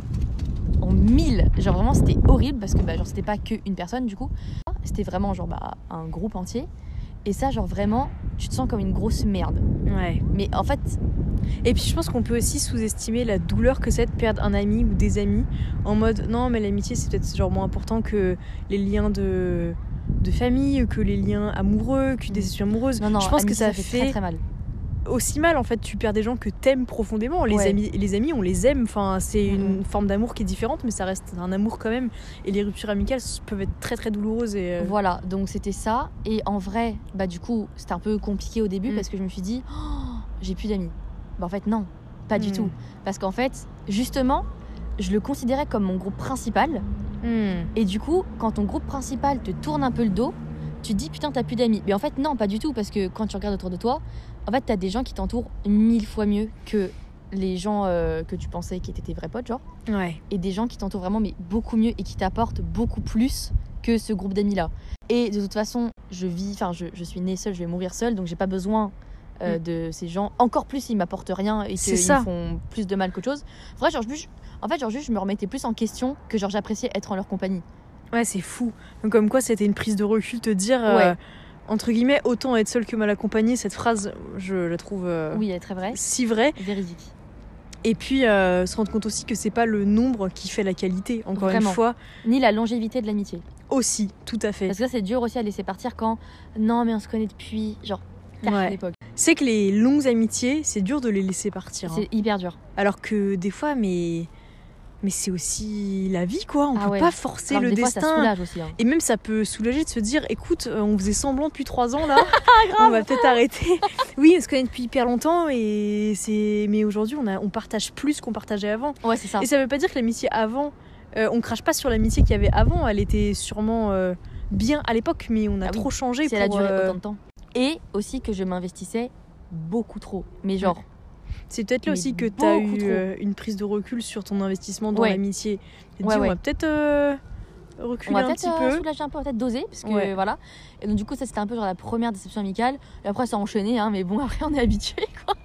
en mille. Genre, vraiment, c'était horrible parce que, bah, genre, c'était pas qu'une personne, du coup. C'était vraiment, genre, bah, un groupe entier. Et ça, genre, vraiment, tu te sens comme une grosse merde. Ouais. Mais en fait, Et puis je pense qu'on peut aussi sous-estimer la douleur que c'est de perdre un ami ou des amis en mode non mais l'amitié c'est peut-être genre moins important que les liens de, de famille, que les liens amoureux, qu'une déception amoureuse. non, non, je pense que amitié, ça, fait fait très, très mal. aussi mal en fait, tu perds des gens que t'aimes profondément. Les, Ouais. amis, les amis on les aime, enfin, c'est Mhm. une forme d'amour qui est différente mais ça reste un amour quand même. Et les ruptures amicales peuvent être très très douloureuses. Et, euh, Voilà, donc c'était ça. Et en vrai, bah du coup, c'était un peu compliqué au début Mm. parce que je me suis dit, oh, j'ai plus d'amis. Bah en fait, non, pas du Mm. tout. Parce qu'en fait, justement, je le considérais comme mon groupe principal. hmm. Et du coup, quand ton groupe principal te tourne un peu le dos, tu te dis, putain, t'as plus d'amis. Mais en fait, non, pas du tout. Parce que quand tu regardes autour de toi, en fait, t'as des gens qui t'entourent mille fois mieux que les gens euh, que tu pensais qui étaient tes vrais potes, genre. Ouais. Et des gens qui t'entourent vraiment mais beaucoup mieux et qui t'apportent beaucoup plus que ce groupe d'amis là. Et de toute façon, je vis, enfin je, je suis née seule, je vais mourir seule, donc j'ai pas besoin euh, Mm. de ces gens. Encore plus, ils m'apportent rien et C'est qu'ils ça. me font plus de mal qu'autre chose. En vrai, genre, je- en fait, genre juste, je me remettais plus en question que genre j'appréciais être en leur compagnie. Ouais, c'est fou. Donc, comme quoi, c'était une prise de recul, te dire, euh, Ouais. entre guillemets, autant être seul que mal accompagné. Cette phrase, je la trouve euh, Oui, elle est très vraie, si vraie. véridique. Et puis, euh, se rendre compte aussi que c'est pas le nombre qui fait la qualité, encore Vraiment. une fois. Ni la longévité de l'amitié. Aussi, tout à fait. Parce que là, c'est dur aussi à laisser partir quand non, mais on se connaît depuis genre tard Ouais. à l'époque. C'est que les longues amitiés, c'est dur de les laisser partir. hein. C'est hyper dur. Alors que des fois, mais, mais c'est aussi la vie, quoi. On Ah peut ouais. pas forcer Alors que le des fois, ça destin. soulage aussi. hein. Et même ça peut soulager de se dire, écoute, euh, on faisait semblant depuis trois ans là, on va peut-être arrêter. Oui, on se connaît depuis hyper longtemps et c'est, mais aujourd'hui on a, on partage plus qu'on partageait avant. Ouais, c'est ça. Et ça veut pas dire que l'amitié avant, euh, on crache pas sur l'amitié qu'il y avait avant. Elle était sûrement euh, bien à l'époque, mais on a Ah oui, trop changé Si elle a pour. duré euh, autant de temps. Et aussi que je m'investissais beaucoup trop. Mais genre, C'est peut-être là Mais aussi que tu as beaucoup eu trop. euh, une prise de recul sur ton investissement dans Ouais. l'amitié. Et Ouais, dit, ouais. on va peut-être euh, reculer on va un peut-être petit euh, peu. soulager un peu, peut-être doser. Parce que Ouais. voilà. Et donc, du coup, ça c'était un peu genre la première déception amicale. Et après, ça a enchaîné. Hein, mais bon, après, on est habitué.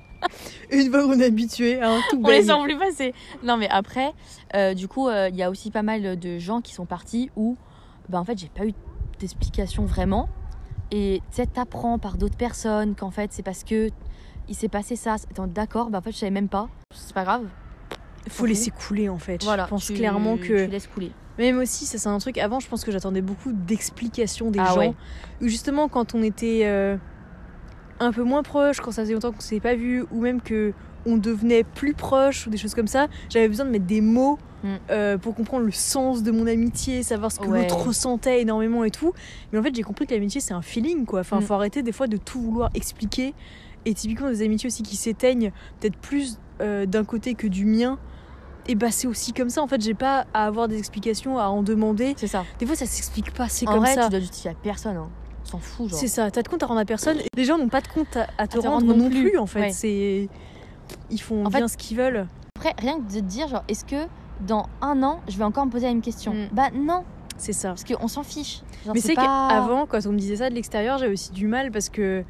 Une fois qu'on est habitué à un tout On les baigne. sent plus passer. Non, mais après, euh, du coup, il y a aussi pas mal de gens qui sont partis où, bah, en fait, j'ai pas eu d'explication vraiment. Et tu sais, t'apprends par d'autres personnes qu'en fait, c'est parce que il s'est passé ça. Attends, d'accord, bah en fait, je savais même pas. C'est pas grave. Faut laisser couler en fait. Voilà, je pense tu- clairement que tu laisses couler. même aussi ça c'est un truc avant je pense que j'attendais beaucoup d'explications des Ah gens ouais. ou justement quand on était euh, un peu moins proche, quand ça faisait longtemps qu'on s'était pas vu ou même que on devenait plus proche ou des choses comme ça, j'avais besoin de mettre des mots Mm. euh, pour comprendre le sens de mon amitié, savoir ce que Ouais. l'autre ressentait énormément et tout. Mais en fait j'ai compris que l'amitié c'est un feeling quoi. Enfin Mm. faut arrêter des fois de tout vouloir expliquer. Et typiquement des amitiés aussi qui s'éteignent peut-être plus euh, d'un côté que du mien. Et bah c'est aussi comme ça en fait, j'ai pas à avoir des explications, à en demander. C'est ça. Des fois ça s'explique pas, c'est En comme vrai, ça. tu dois justifier à personne. Hein. On s'en fout, genre. C'est ça, t'as de compte à rendre à personne. Et les gens n'ont pas de compte à, à te, te rendre, rendre non non plus. plus, en fait. ouais. C'est... Ils font En bien fait- ce qu'ils veulent. Après, rien que de te dire, genre, est-ce que dans un an, je vais encore me poser la même question Mm. Bah non, C'est ça. parce qu'on s'en fiche. Genre, Mais c'est pas... qu'avant, quand on me disait ça de l'extérieur, j'avais aussi du mal parce que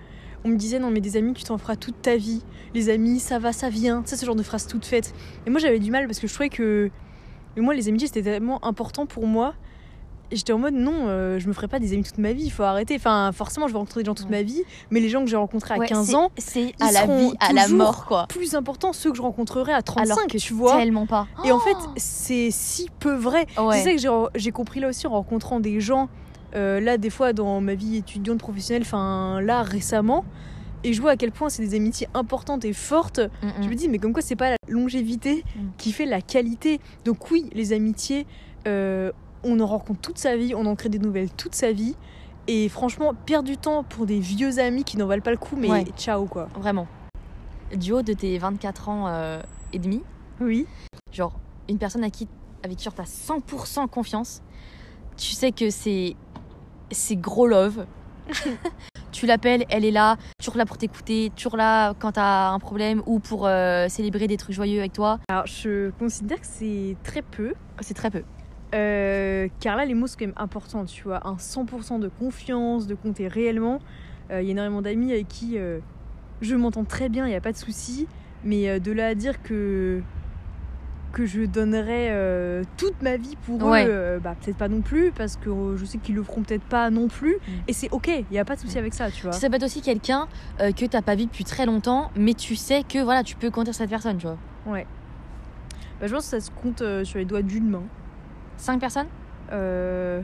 on me disait non mais des amis tu t'en feras toute ta vie, les amis ça va ça vient, ça ce genre de phrases toutes faites. Et moi j'avais du mal parce que je trouvais que mais moi les amitiés c'était tellement important pour moi et j'étais en mode non euh, je me ferai pas des amis toute ma vie, il faut arrêter, enfin forcément je vais rencontrer des gens toute Ouais. ma vie mais les gens que j'ai rencontrés à Ouais, quinze c'est- ans c'est ils à la seront vie, à la toujours mort, quoi. plus importants ceux que je rencontrerai à trente-cinq, Alors que tu vois. Tellement pas. Et en fait c'est si peu vrai. Ouais. C'est ça que j'ai, j'ai compris là aussi en rencontrant des gens euh, là des fois dans ma vie étudiante professionnelle, enfin là récemment. Et je vois à quel point c'est des amitiés importantes et fortes. Mm, mm. Je me dis, mais comme quoi, c'est pas la longévité Mm. qui fait la qualité. Donc, oui, les amitiés, euh, on en rencontre toute sa vie, on en crée des nouvelles toute sa vie. Et franchement, perdre du temps pour des vieux amis qui n'en valent pas le coup, mais Ouais. ciao quoi. Vraiment. Du haut de tes vingt-quatre ans euh, et demi, Oui. genre une personne à qui, avec qui tu as cent pour cent confiance, tu sais que c'est, c'est gros love. Tu l'appelles, elle est là, toujours là pour t'écouter, toujours là quand t'as un problème ou pour euh, célébrer des trucs joyeux avec toi. Alors, je considère que c'est très peu. C'est très peu. Euh, car là, les mots sont quand même importants, tu vois. Un cent pour cent de confiance, de compter réellement. Il euh, y a énormément d'amis avec qui euh, je m'entends très bien, il n'y a pas de souci. Mais euh, de là à dire que, que je donnerais euh, toute ma vie pour Ouais. eux, euh, bah, peut-être pas non plus, parce que euh, je sais qu'ils le feront peut-être pas non plus. Mm. Et c'est ok, il n'y a pas de souci Mm. avec ça, tu vois. Ça peut être aussi quelqu'un euh, que t'as pas vu depuis très longtemps, mais tu sais que voilà, tu peux compter sur cette personne, tu vois. Ouais. Bah, je pense que ça se compte euh, sur les doigts d'une main. Cinq personnes. Euh,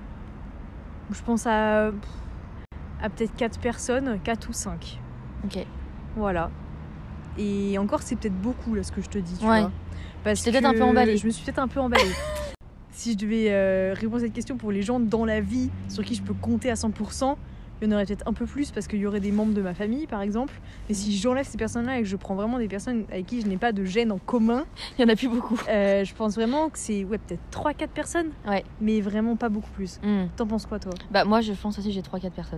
je pense à, à peut-être quatre personnes, quatre ou cinq. Ok. Voilà. Et encore, c'est peut-être beaucoup, là, ce que je te dis, tu Ouais. vois. Parce Tu t'es peut-être que un peu emballée. Je me suis peut-être un peu emballée. Si je devais euh, répondre à cette question pour les gens dans la vie sur qui je peux compter à cent pour cent, il y en aurait peut-être un peu plus parce qu'il y aurait des membres de ma famille, par exemple. Et si j'enlève ces personnes-là et que je prends vraiment des personnes avec qui je n'ai pas de gêne en commun, Il y en a plus beaucoup. euh, je pense vraiment que c'est ouais, peut-être trois quatre personnes. Ouais. Mais vraiment pas beaucoup plus. Hmm. T'en penses quoi, toi? Bah moi je pense aussi j'ai trois quatre personnes.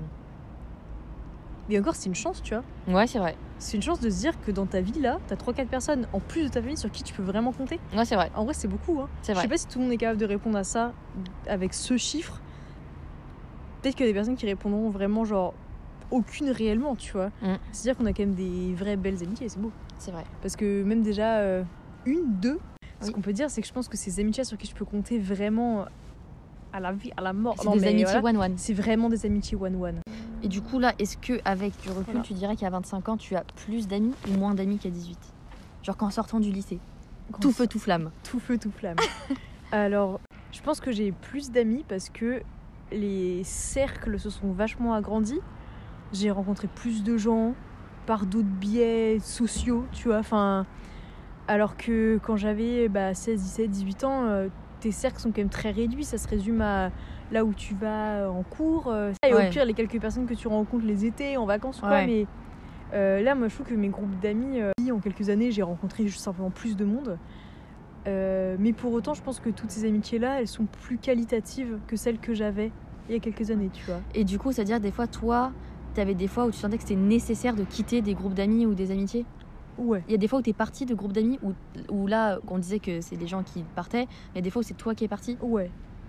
Mais encore, c'est une chance, tu vois. Ouais, c'est vrai. C'est une chance de se dire que dans ta vie, là, t'as trois quatre personnes en plus de ta famille sur qui tu peux vraiment compter. Ouais, c'est vrai. En vrai, c'est beaucoup. Hein. C'est Je vrai. sais pas si tout le monde est capable de répondre à ça avec ce chiffre. Peut-être qu'il y a des personnes qui répondront vraiment, genre, aucune réellement, tu vois. Mm. C'est-à-dire qu'on a quand même des vraies belles amitiés, c'est beau. C'est vrai. Parce que même déjà, euh, une, deux, ce Oui. qu'on peut dire, c'est que je pense que ces amitiés sur qui je peux compter vraiment à la vie, à la mort. C'est Non, des mais amitiés voilà, one one. c'est vraiment des amitiés one-one. Et du coup là, est-ce que avec du recul, Voilà. tu dirais qu'à vingt-cinq ans, tu as plus d'amis ou moins d'amis qu'à dix-huit? Genre qu'en sortant du lycée, tout feu tout flamme. Tout feu, tout flamme. Alors, je pense que j'ai plus d'amis parce que les cercles se sont vachement agrandis. J'ai rencontré plus de gens par d'autres biais sociaux, tu vois. Enfin, alors que quand j'avais bah, seize, dix-sept, dix-huit ans, euh, tes cercles sont quand même très réduits. Ça se résume à là où tu vas en cours. euh, et Ouais. au pire, les quelques personnes que tu rencontres les étés, en vacances, quoi. Ouais. Mais euh, là, moi, je trouve que mes groupes d'amis, euh, en quelques années, j'ai rencontré juste simplement plus de monde. Euh, mais pour autant, je pense que toutes ces amitiés-là, elles sont plus qualitatives que celles que j'avais il y a quelques années, tu vois. Et du coup, c'est-à-dire des fois, toi, t'avais des fois où tu sentais que c'était nécessaire de quitter des groupes d'amis ou des amitiés? Ouais. Il y a des fois où t'es parti de groupes d'amis où, où là, on disait que c'est les gens qui partaient, mais il y a des fois où c'est toi qui es parti. Ouais.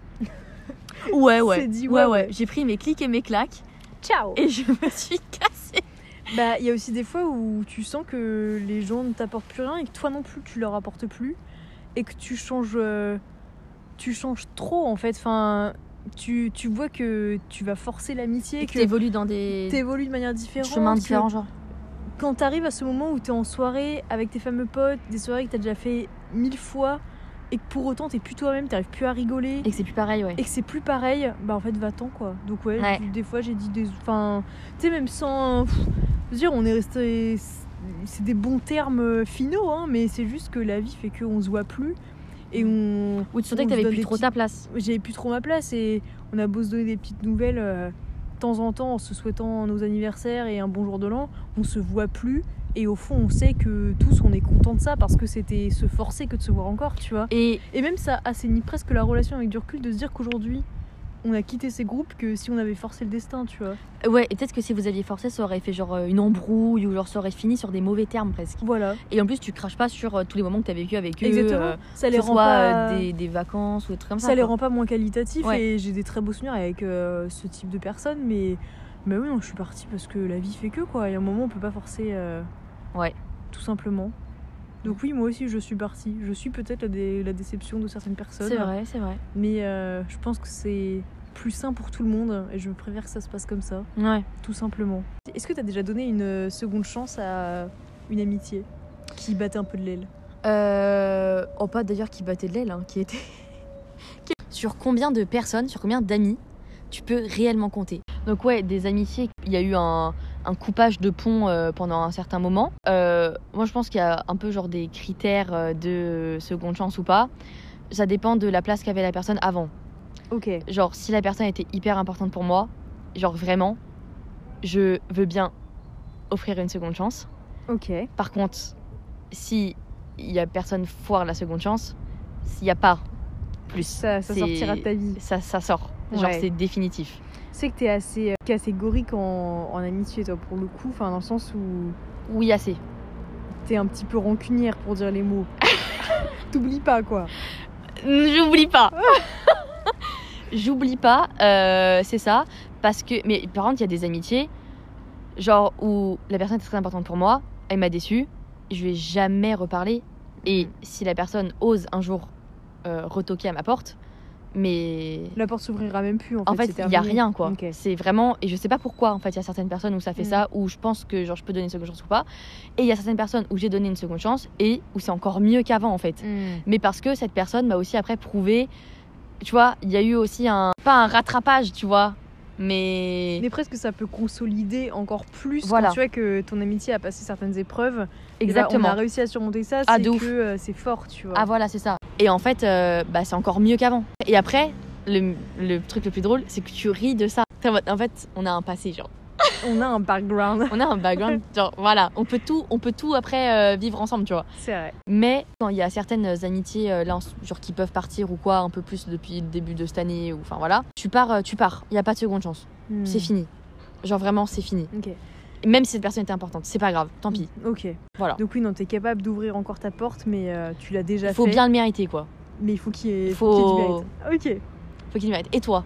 Ouais, ouais. C'est dit, ouais, ouais, ouais. ouais. J'ai pris mes clics et mes claques Ciao. et je me suis cassée. Bah, il y a aussi des fois où tu sens que les gens ne t'apportent plus rien et que toi non plus tu leur apportes plus et que tu changes, euh, tu changes trop en fait. Enfin, tu, tu vois que tu vas forcer l'amitié, Et que que t'évolues dans des t'évolues de manière différente. chemins que différents, genre. Quand t'arrives à ce moment où t'es en soirée avec tes fameux potes, des soirées que t'as déjà fait mille fois et que pour autant t'es plus toi-même, t'arrives plus à rigoler. Et que c'est plus pareil, ouais. Et que c'est plus pareil, bah en fait va-t'en quoi. Donc ouais, Ouais. des fois j'ai dit des... Enfin, tu sais même sans... pff, je veux dire, on est resté... C'est des bons termes finaux, hein, mais c'est juste que la vie fait qu'on se voit plus. Et on... Où tu sentais on que se t'avais donne plus des trop petits- ta place. J'avais plus trop ma place et on a beau se donner des petites nouvelles euh, de temps en temps en se souhaitant nos anniversaires et un bon jour de l'an, on se voit plus. Et au fond, on sait que tous, on est content de ça parce que c'était se forcer que de se voir encore, tu vois. Et Et même ça assainit presque la relation avec du recul de se dire qu'aujourd'hui, on a quitté ces groupes que si on avait forcé le destin, tu vois. ouais, et peut-être que si vous aviez forcé, ça aurait fait genre euh, une embrouille ou genre ça aurait fini sur des mauvais termes presque. Voilà. Et en plus, tu craches pas sur euh, tous les moments que t'as vécu avec eux. Exactement. euh, ça que les ce rend soit pas... euh, des, des vacances ou des trucs comme ça. ça les quoi. rend pas moins qualitatifs Ouais. et j'ai des très beaux souvenirs avec euh, ce type de personnes, mais Bah oui, non, je suis partie parce que la vie fait que quoi. Il y a un moment, on peut pas forcer. euh, Ouais. Tout simplement. Donc oui, moi aussi, je suis partie. Je suis peut-être la, dé- la déception de certaines personnes. C'est vrai, c'est vrai. Mais euh, je pense que c'est plus sain pour tout le monde et je préfère que ça se passe comme ça, Ouais. tout simplement. Est-ce que tu as déjà donné une euh, seconde chance à une amitié qui battait un peu de l'aile? Euh... Oh, pas d'ailleurs qui battait de l'aile, hein, qui était... Sur combien de personnes, sur combien d'amis tu peux réellement compter? Donc ouais, des amitiés, il y a eu un, un coupage de pont euh, pendant un certain moment. Euh, moi je pense qu'il y a un peu genre des critères euh, de seconde chance ou pas. Ça dépend de la place qu'avait la personne avant. Ok. Genre si la personne était hyper importante pour moi, genre vraiment, je veux bien offrir une seconde chance. Ok. Par contre, si il y a personne foire la seconde chance, s'il n'y a pas plus, Ça, ça c'est- sortira de ta vie. Ça, ça sort. Genre Ouais. c'est définitif. C'est que t'es assez euh, catégorique en, en amitié, toi, pour le coup. Enfin, dans le sens où Oui, assez. t'es un petit peu rancunière, pour dire les mots. T'oublies pas, quoi. J'oublie pas. J'oublie pas, euh, c'est ça. Parce que, mais par contre, il y a des amitiés, genre où la personne est très importante pour moi, elle m'a déçue, je vais jamais reparler. Et si la personne ose un jour euh, retoquer à ma porte, mais La porte s'ouvrira même plus, en fait. en fait, c'est il y a terminé. rien quoi. Ok. C'est vraiment, et je sais pas pourquoi. En fait, il y a certaines personnes où ça fait Mm. ça, où je pense que genre je peux donner une seconde chance ou pas, et il y a certaines personnes où j'ai donné une seconde chance et où c'est encore mieux qu'avant en fait. Mm. Mais parce que cette personne m'a aussi après prouvé, tu vois, il y a eu aussi un, pas un rattrapage, tu vois, mais, Mais presque ça peut consolider encore plus Voilà. quand tu vois que ton amitié a passé certaines épreuves. Et là, exactement. on a réussi à surmonter ça, Ah, c'est de que ouf. euh, c'est fort, tu vois. Ah voilà, c'est ça. Et en fait, euh, bah, c'est encore mieux qu'avant. Et après, le, le truc le plus drôle, c'est que tu ris de ça. En mode, En fait, on a un passé, genre. On a un background. On a un background, genre, voilà. On peut tout, on peut tout après euh, vivre ensemble, tu vois. C'est vrai. Mais quand il y a certaines amitiés, euh, là, en- genre, qui peuvent partir ou quoi, un peu plus depuis le début de cette année, ou enfin voilà, tu pars, euh, tu pars. Il n'y a pas de seconde chance. Hmm. C'est fini. Genre, vraiment, c'est fini. Ok. Et même si cette personne était importante, c'est pas grave, tant pis. Ok. Voilà. Donc oui, non, t'es capable d'ouvrir encore ta porte, mais euh, tu l'as déjà Il faut fait. bien le mériter, quoi. Mais il faut qu'il y ait, Faut- qu'il y ait du mérite. Ok. Faut qu'il le mérite. Et toi?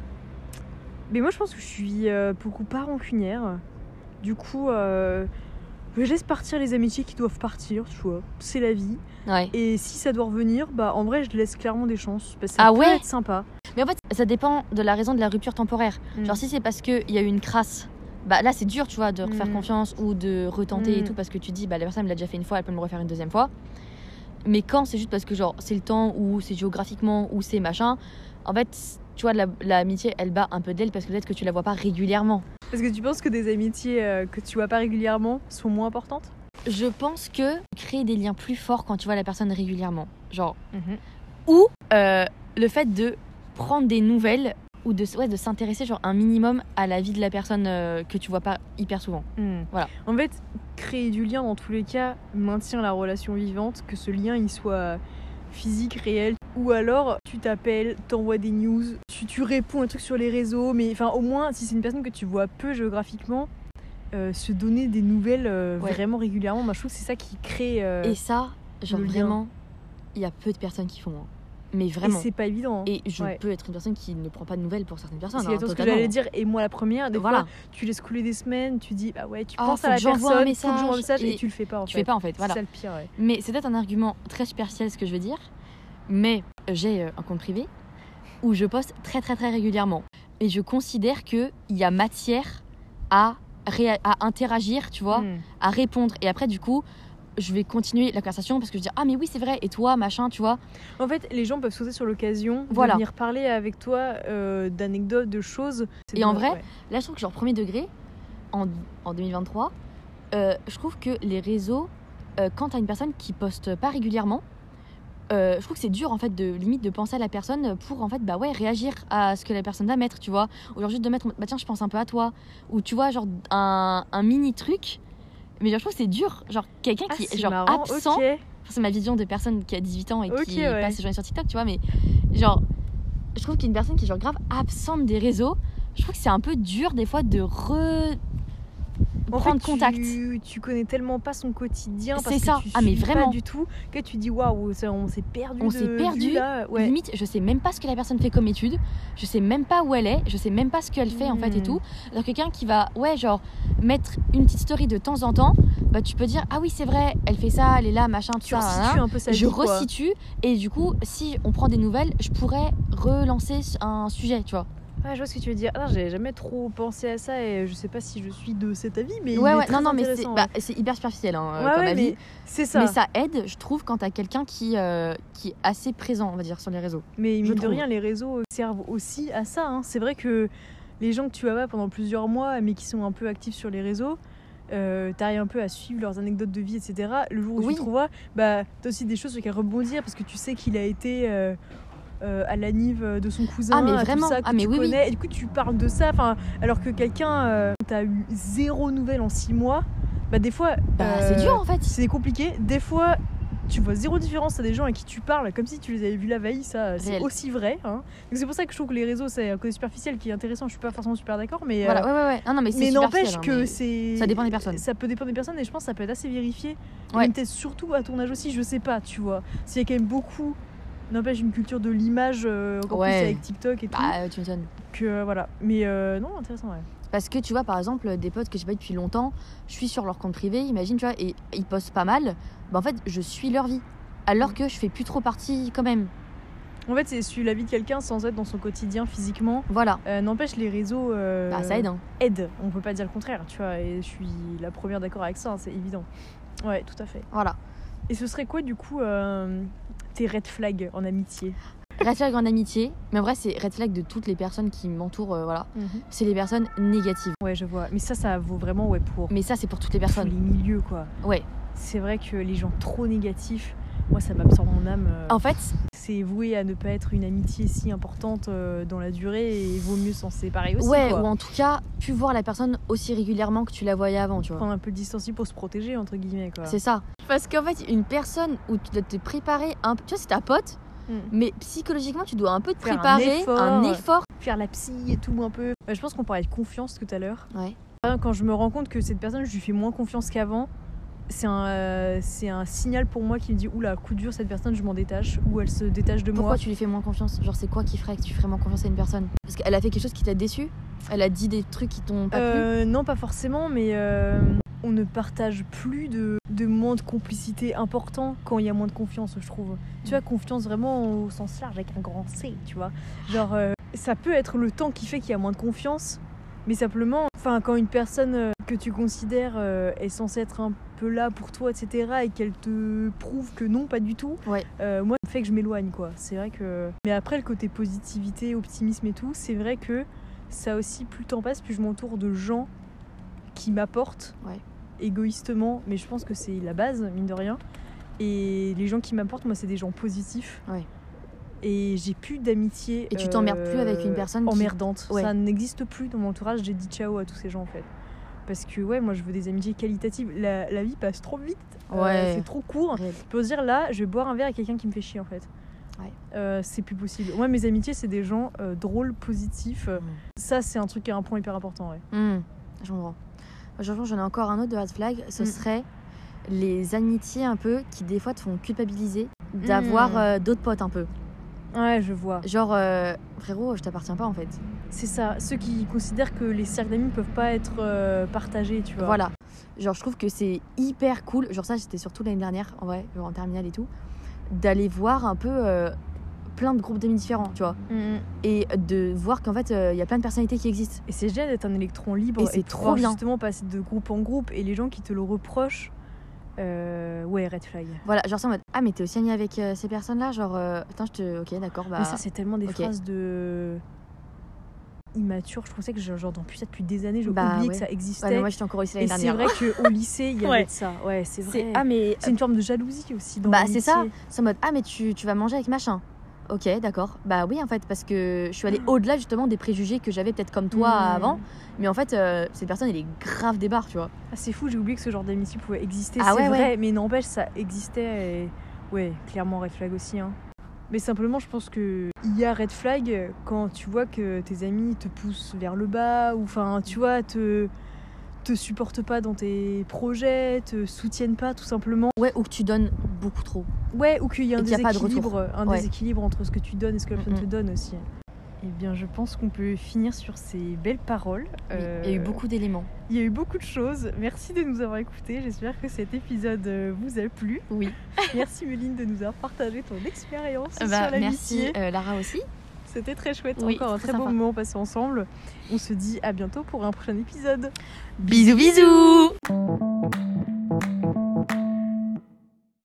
Mais moi, je pense que je suis euh, beaucoup pas rancunière. Du coup, euh, je laisse partir les amitiés qui doivent partir, tu vois. C'est la vie. Ouais. Et si ça doit revenir, bah en vrai, je laisse clairement des chances. Parce que ça Ah peut ouais être sympa. Mais en fait, ça dépend de la raison de la rupture temporaire. Mm. Genre, si c'est parce qu'il y a eu une crasse, bah là, c'est dur, tu vois, de refaire Mm. confiance ou de retenter et Mm. tout, parce que tu dis, bah la personne me l'a déjà fait une fois, elle peut me le refaire une deuxième fois. Mais quand c'est juste parce que, genre, c'est le temps, ou c'est géographiquement, ou c'est machin, en fait, tu vois, la- l'amitié, elle bat un peu d'aile parce que peut-être que tu la vois pas régulièrement. Parce que tu penses que des amitiés euh, que tu vois pas régulièrement sont moins importantes? Je pense que créer des liens plus forts quand tu vois la personne régulièrement. Genre, Mhm. ou euh, le fait de prendre des nouvelles ou de, ouais, de s'intéresser genre un minimum à la vie de la personne euh, que tu vois pas hyper souvent. Hmm. Voilà. En fait, créer du lien dans tous les cas maintient la relation vivante, que ce lien il soit physique, réel, ou alors tu t'appelles, t'envoies des news, tu, tu réponds un truc sur les réseaux, mais enfin au moins si c'est une personne que tu vois peu géographiquement, euh, se donner des nouvelles euh, Ouais. vraiment régulièrement, moi je trouve que c'est ça qui crée. euh, Et ça, genre le lien. vraiment, il y a peu de personnes qui font. hein. Mais et vraiment. c'est pas évident. hein. Et je Ouais. peux être une personne qui ne prend pas de nouvelles pour certaines personnes. C'est hein, attends, ce que totalement. j'allais dire, et moi la première, des Voilà. fois tu laisses couler des semaines, tu dis bah ouais, tu Ah, penses faut à la que j'envoie personne, un faut que j'envoie un message, message, et, et tu le fais pas en Tu fait. fais pas en fait, voilà. C'est ça le pire, ouais. Mais c'est peut-être un argument très superficiel ce que je veux dire. Mais j'ai euh, un compte privé où je poste très très très régulièrement. Et je considère qu'il y a matière à, réa- à interagir, tu vois, Hmm. à répondre. Et après, du coup, je vais continuer la conversation parce que je dis ah mais oui c'est vrai et toi machin tu vois. En fait, les gens peuvent sauter sur l'occasion Voilà. de venir parler avec toi euh, d'anecdotes, de choses. C'est Et en bon, vrai, ouais. Là je trouve que genre premier degré en, en deux mille vingt-trois euh, je trouve que les réseaux euh, quand t'as une personne qui poste pas régulièrement euh, je trouve que c'est dur en fait de limite de penser à la personne pour en fait bah ouais réagir à ce que la personne va mettre tu vois, ou genre juste de mettre bah tiens je pense un peu à toi, ou tu vois genre un, un mini truc. Mais genre, je trouve que c'est dur genre quelqu'un Ah, qui est c'est genre marrant, absent. ok. Enfin, c'est ma vision de personne qui a dix-huit ans et Ok, qui ouais. passe ses journées sur TikTok, tu vois, mais genre, je trouve qu'une personne qui est genre grave absente des réseaux, je trouve que c'est un peu dur des fois de re... En prendre fait, contact. Tu, tu connais tellement pas son quotidien parce C'est que ça. tu Ah, mais suis vraiment. pas du tout que tu dis waouh, ça, on s'est perdu. On de s'est vue, perdu. là. Ouais. Limite, je sais même pas ce que la personne fait comme étude. Je sais même pas où elle est. Je sais même pas ce qu'elle fait en fait et Hmm. tout. Alors quelqu'un qui va, ouais, genre mettre une petite story de temps en temps, bah tu peux dire ah oui c'est vrai, elle fait ça, elle est là, machin, tout Tu ça. resitues hein. un peu sa Je vie, quoi. resitue et du coup si on prend des nouvelles, je pourrais relancer un sujet, tu vois. Ouais, je vois ce que tu veux dire. Ah, j'avais jamais trop pensé à ça et je sais pas si je suis de cet avis, mais Ouais il est ouais, très non non mais c'est, intéressant, bah, ouais. c'est hyper superficiel hein, Ouais, comme ouais, avis. mais c'est ça. Mais ça aide, je trouve, quand t'as quelqu'un qui, euh, qui est assez présent, on va dire, sur les réseaux. Mais je mine de trouve. rien, les réseaux servent aussi à ça. Hein. C'est vrai que les gens que tu vas pas pendant plusieurs mois, mais qui sont un peu actifs sur les réseaux, euh, t'arrives un peu à suivre leurs anecdotes de vie, et cetera. Le jour où Oui. tu te revois, bah, t'as aussi des choses sur lesquelles rebondir parce que tu sais qu'il a été euh, euh, à la nive de son cousin, Ah, mais à vraiment. tout ça que Ah, mais tu oui, oui. connais. Et du coup, tu parles de ça. Enfin, alors que quelqu'un, euh, t'as eu zéro nouvelle en six mois, bah des fois, Bah, euh, c'est dur en fait. c'est compliqué. Des fois, tu vois zéro différence à des gens à qui tu parles comme si tu les avais vus la veille, ça c'est Réel. aussi vrai. Hein. Donc c'est pour ça que je trouve que les réseaux c'est un côté superficiel qui est intéressant. Je suis pas forcément super d'accord, mais Voilà, euh, ouais, ouais, ouais. Non, non, mais c'est mais superficiel, n'empêche hein, que mais c'est ça dépend des personnes. Ça peut dépendre des personnes et je pense que ça peut être assez vérifié. Et Ouais. même peut-être surtout à ton âge aussi, je sais pas, tu vois. S'il y a quand même beaucoup, n'empêche une culture de l'image euh, encore Ouais. plus avec TikTok et tout. Bah, tu m'étonnes. Que euh, voilà. Mais euh, non, intéressant, ouais. Parce que tu vois, par exemple, des potes que j'ai pas eu depuis longtemps, je suis sur leur compte privé, imagine, tu vois, et ils postent pas mal. Bah, en fait, je suis leur vie. Alors que je fais plus trop partie quand même. En fait, c'est suivre la vie de quelqu'un sans être dans son quotidien physiquement. Voilà. Euh, n'empêche les réseaux. Euh, Bah, ça aide. Hein. aide, on peut pas dire le contraire, tu vois, et je suis la première d'accord avec ça, hein, c'est évident. Ouais, tout à fait. Voilà. Et ce serait quoi du coup euh, tes red flags en amitié? Red flag en amitié, mais en vrai, c'est red flag de toutes les personnes qui m'entourent, euh, voilà. Mm-hmm. C'est les personnes négatives. Ouais, je vois. Mais ça, ça vaut vraiment ouais, pour Mais ça, c'est pour toutes les tous personnes. les milieux, quoi. Ouais. C'est vrai que les gens trop négatifs, moi, ça m'absorbe mon âme. euh, En fait, C'est voué à ne pas être une amitié si importante euh, dans la durée et il vaut mieux s'en séparer aussi, ouais, quoi. ou en tout cas, plus voir la personne aussi régulièrement que tu la voyais avant, tu vois. Prendre un peu de distance pour se protéger, entre guillemets, quoi. C'est ça. Parce qu'en fait, une personne où tu dois te préparer un peu, tu vois, c'est ta pote, Mm. mais psychologiquement, tu dois un peu te Faire un préparer, effort. un effort. Faire la psy et tout un peu. Euh, Je pense qu'on parlait de confiance tout à l'heure. Ouais. Quand je me rends compte que cette personne, je lui fais moins confiance qu'avant, c'est un, euh, c'est un signal pour moi qui me dit oula, coup dur, cette personne, je m'en détache, ou elle se détache de Pourquoi moi. tu lui fais moins confiance? Genre, c'est quoi qui ferait que tu ferais moins confiance à une personne? Parce qu'elle a fait quelque chose qui t'a déçu? Elle a dit des trucs qui t'ont pas plu? Euh, non, pas forcément, mais euh, on ne partage plus de, de moments de complicité importants quand il y a moins de confiance, je trouve. Tu vois, confiance vraiment au sens large, avec un grand C, tu vois. Genre, euh, ça peut être le temps qui fait qu'il y a moins de confiance, mais simplement, enfin, quand une personne euh, que tu considères euh, est censée être un peu là pour toi, et cetera, et qu'elle te prouve que non, pas du tout, Ouais. euh, moi, ça fait que je m'éloigne, quoi. C'est vrai que. Mais après, le côté positivité, optimisme et tout, c'est vrai que ça aussi, plus le temps passe, plus je m'entoure de gens qui m'apportent Ouais. égoïstement, mais je pense que c'est la base, mine de rien. Et les gens qui m'apportent, moi, c'est des gens positifs. Ouais. Et j'ai plus d'amitié. Et tu t'emmerdes plus avec une personne qui- emmerdante. Ouais. Ça n'existe plus dans mon entourage. J'ai dit ciao à tous ces gens, en fait. Parce que, ouais, moi, je veux des amitiés qualitatives. La, la vie passe trop vite. Euh, Ouais. c'est trop court. Réel. Pour se dire, là, je vais boire un verre avec quelqu'un qui me fait chier, en fait. Ouais. Euh, c'est plus possible. Moi, mes amitiés, c'est des gens euh, drôles, positifs. Euh, Ça, c'est un truc, un point hyper important, ouais. Mmh. Je comprends. Franchement, j'en ai encore un autre de red flag. Ce Mm. serait les amitiés un peu qui, des fois, te font culpabiliser d'avoir Mm. euh, d'autres potes un peu. Ouais, je vois. Genre, euh, frérot, je t'appartiens pas en fait. C'est ça. Ceux qui considèrent que les cercles d'amis ne peuvent pas être euh, partagés, tu vois. Voilà. Genre, je trouve que c'est hyper cool. Genre, ça, c'était surtout l'année dernière, en vrai, genre en terminale et tout, d'aller voir un peu euh, plein de groupes d'amis différents, tu vois. Mm. Et de voir qu'en fait, il euh, y a plein de personnalités qui existent. Et c'est génial d'être un électron libre Et c'est de trop pouvoir bien. justement passer de groupe en groupe et les gens qui te le reprochent, euh, ouais, red flag. Voilà, genre, c'est en mode, ah, mais t'es aussi ami avec euh, ces personnes-là? Genre, euh, putain, je te. Ok, d'accord, bah. Mais ça, c'est tellement des ok. phrases de immature. Je pensais que genre dans plus ça depuis des années, j'ai Bah, oublié ouais. que ça existait. Ouais, mais moi, j'étais encore ici et l'année c'est dernière. vrai qu'au lycée, il y avait Ouais. de ça. Ouais, c'est vrai. C'est, ah, mais. C'est une forme de jalousie aussi dans Bah, l'amitié. c'est ça. C'est en mode, ah, mais tu, tu vas manger avec machin. Ok, d'accord. Bah oui, en fait, parce que je suis allée au-delà justement des préjugés que j'avais peut-être comme toi Mm. avant. Mais en fait, euh, cette personne, elle est grave des barres, tu vois. Ah, c'est fou, j'ai oublié que ce genre d'amitié pouvait exister. Ah c'est ouais, vrai, ouais. mais n'empêche, ça existait. Et... ouais, clairement red flag aussi. Hein. Mais simplement, je pense que il y a red flag quand tu vois que tes amis te poussent vers le bas, ou enfin, tu vois, te te supportent pas dans tes projets, te soutiennent pas tout simplement. Ouais, ou que tu donnes beaucoup trop. Ouais, ou qu'il y a un Et qu'il y a pas de déséquilibre, un Ouais. déséquilibre entre ce que tu donnes et ce que la personne Mm-mm. te donne aussi. Eh bien, je pense qu'on peut finir sur ces belles paroles. Oui, Euh, il y a eu beaucoup d'éléments. Il y a eu beaucoup de choses. Merci de nous avoir écoutés. J'espère que cet épisode euh, vous a plu. Oui. Merci Méline de nous avoir partagé ton expérience Bah, sur merci l'amitié. euh, Lara aussi. C'était très chouette. Oui, Encore un très très beau sympa. moment passé ensemble. On se dit à bientôt pour un prochain épisode. Bisous bisous.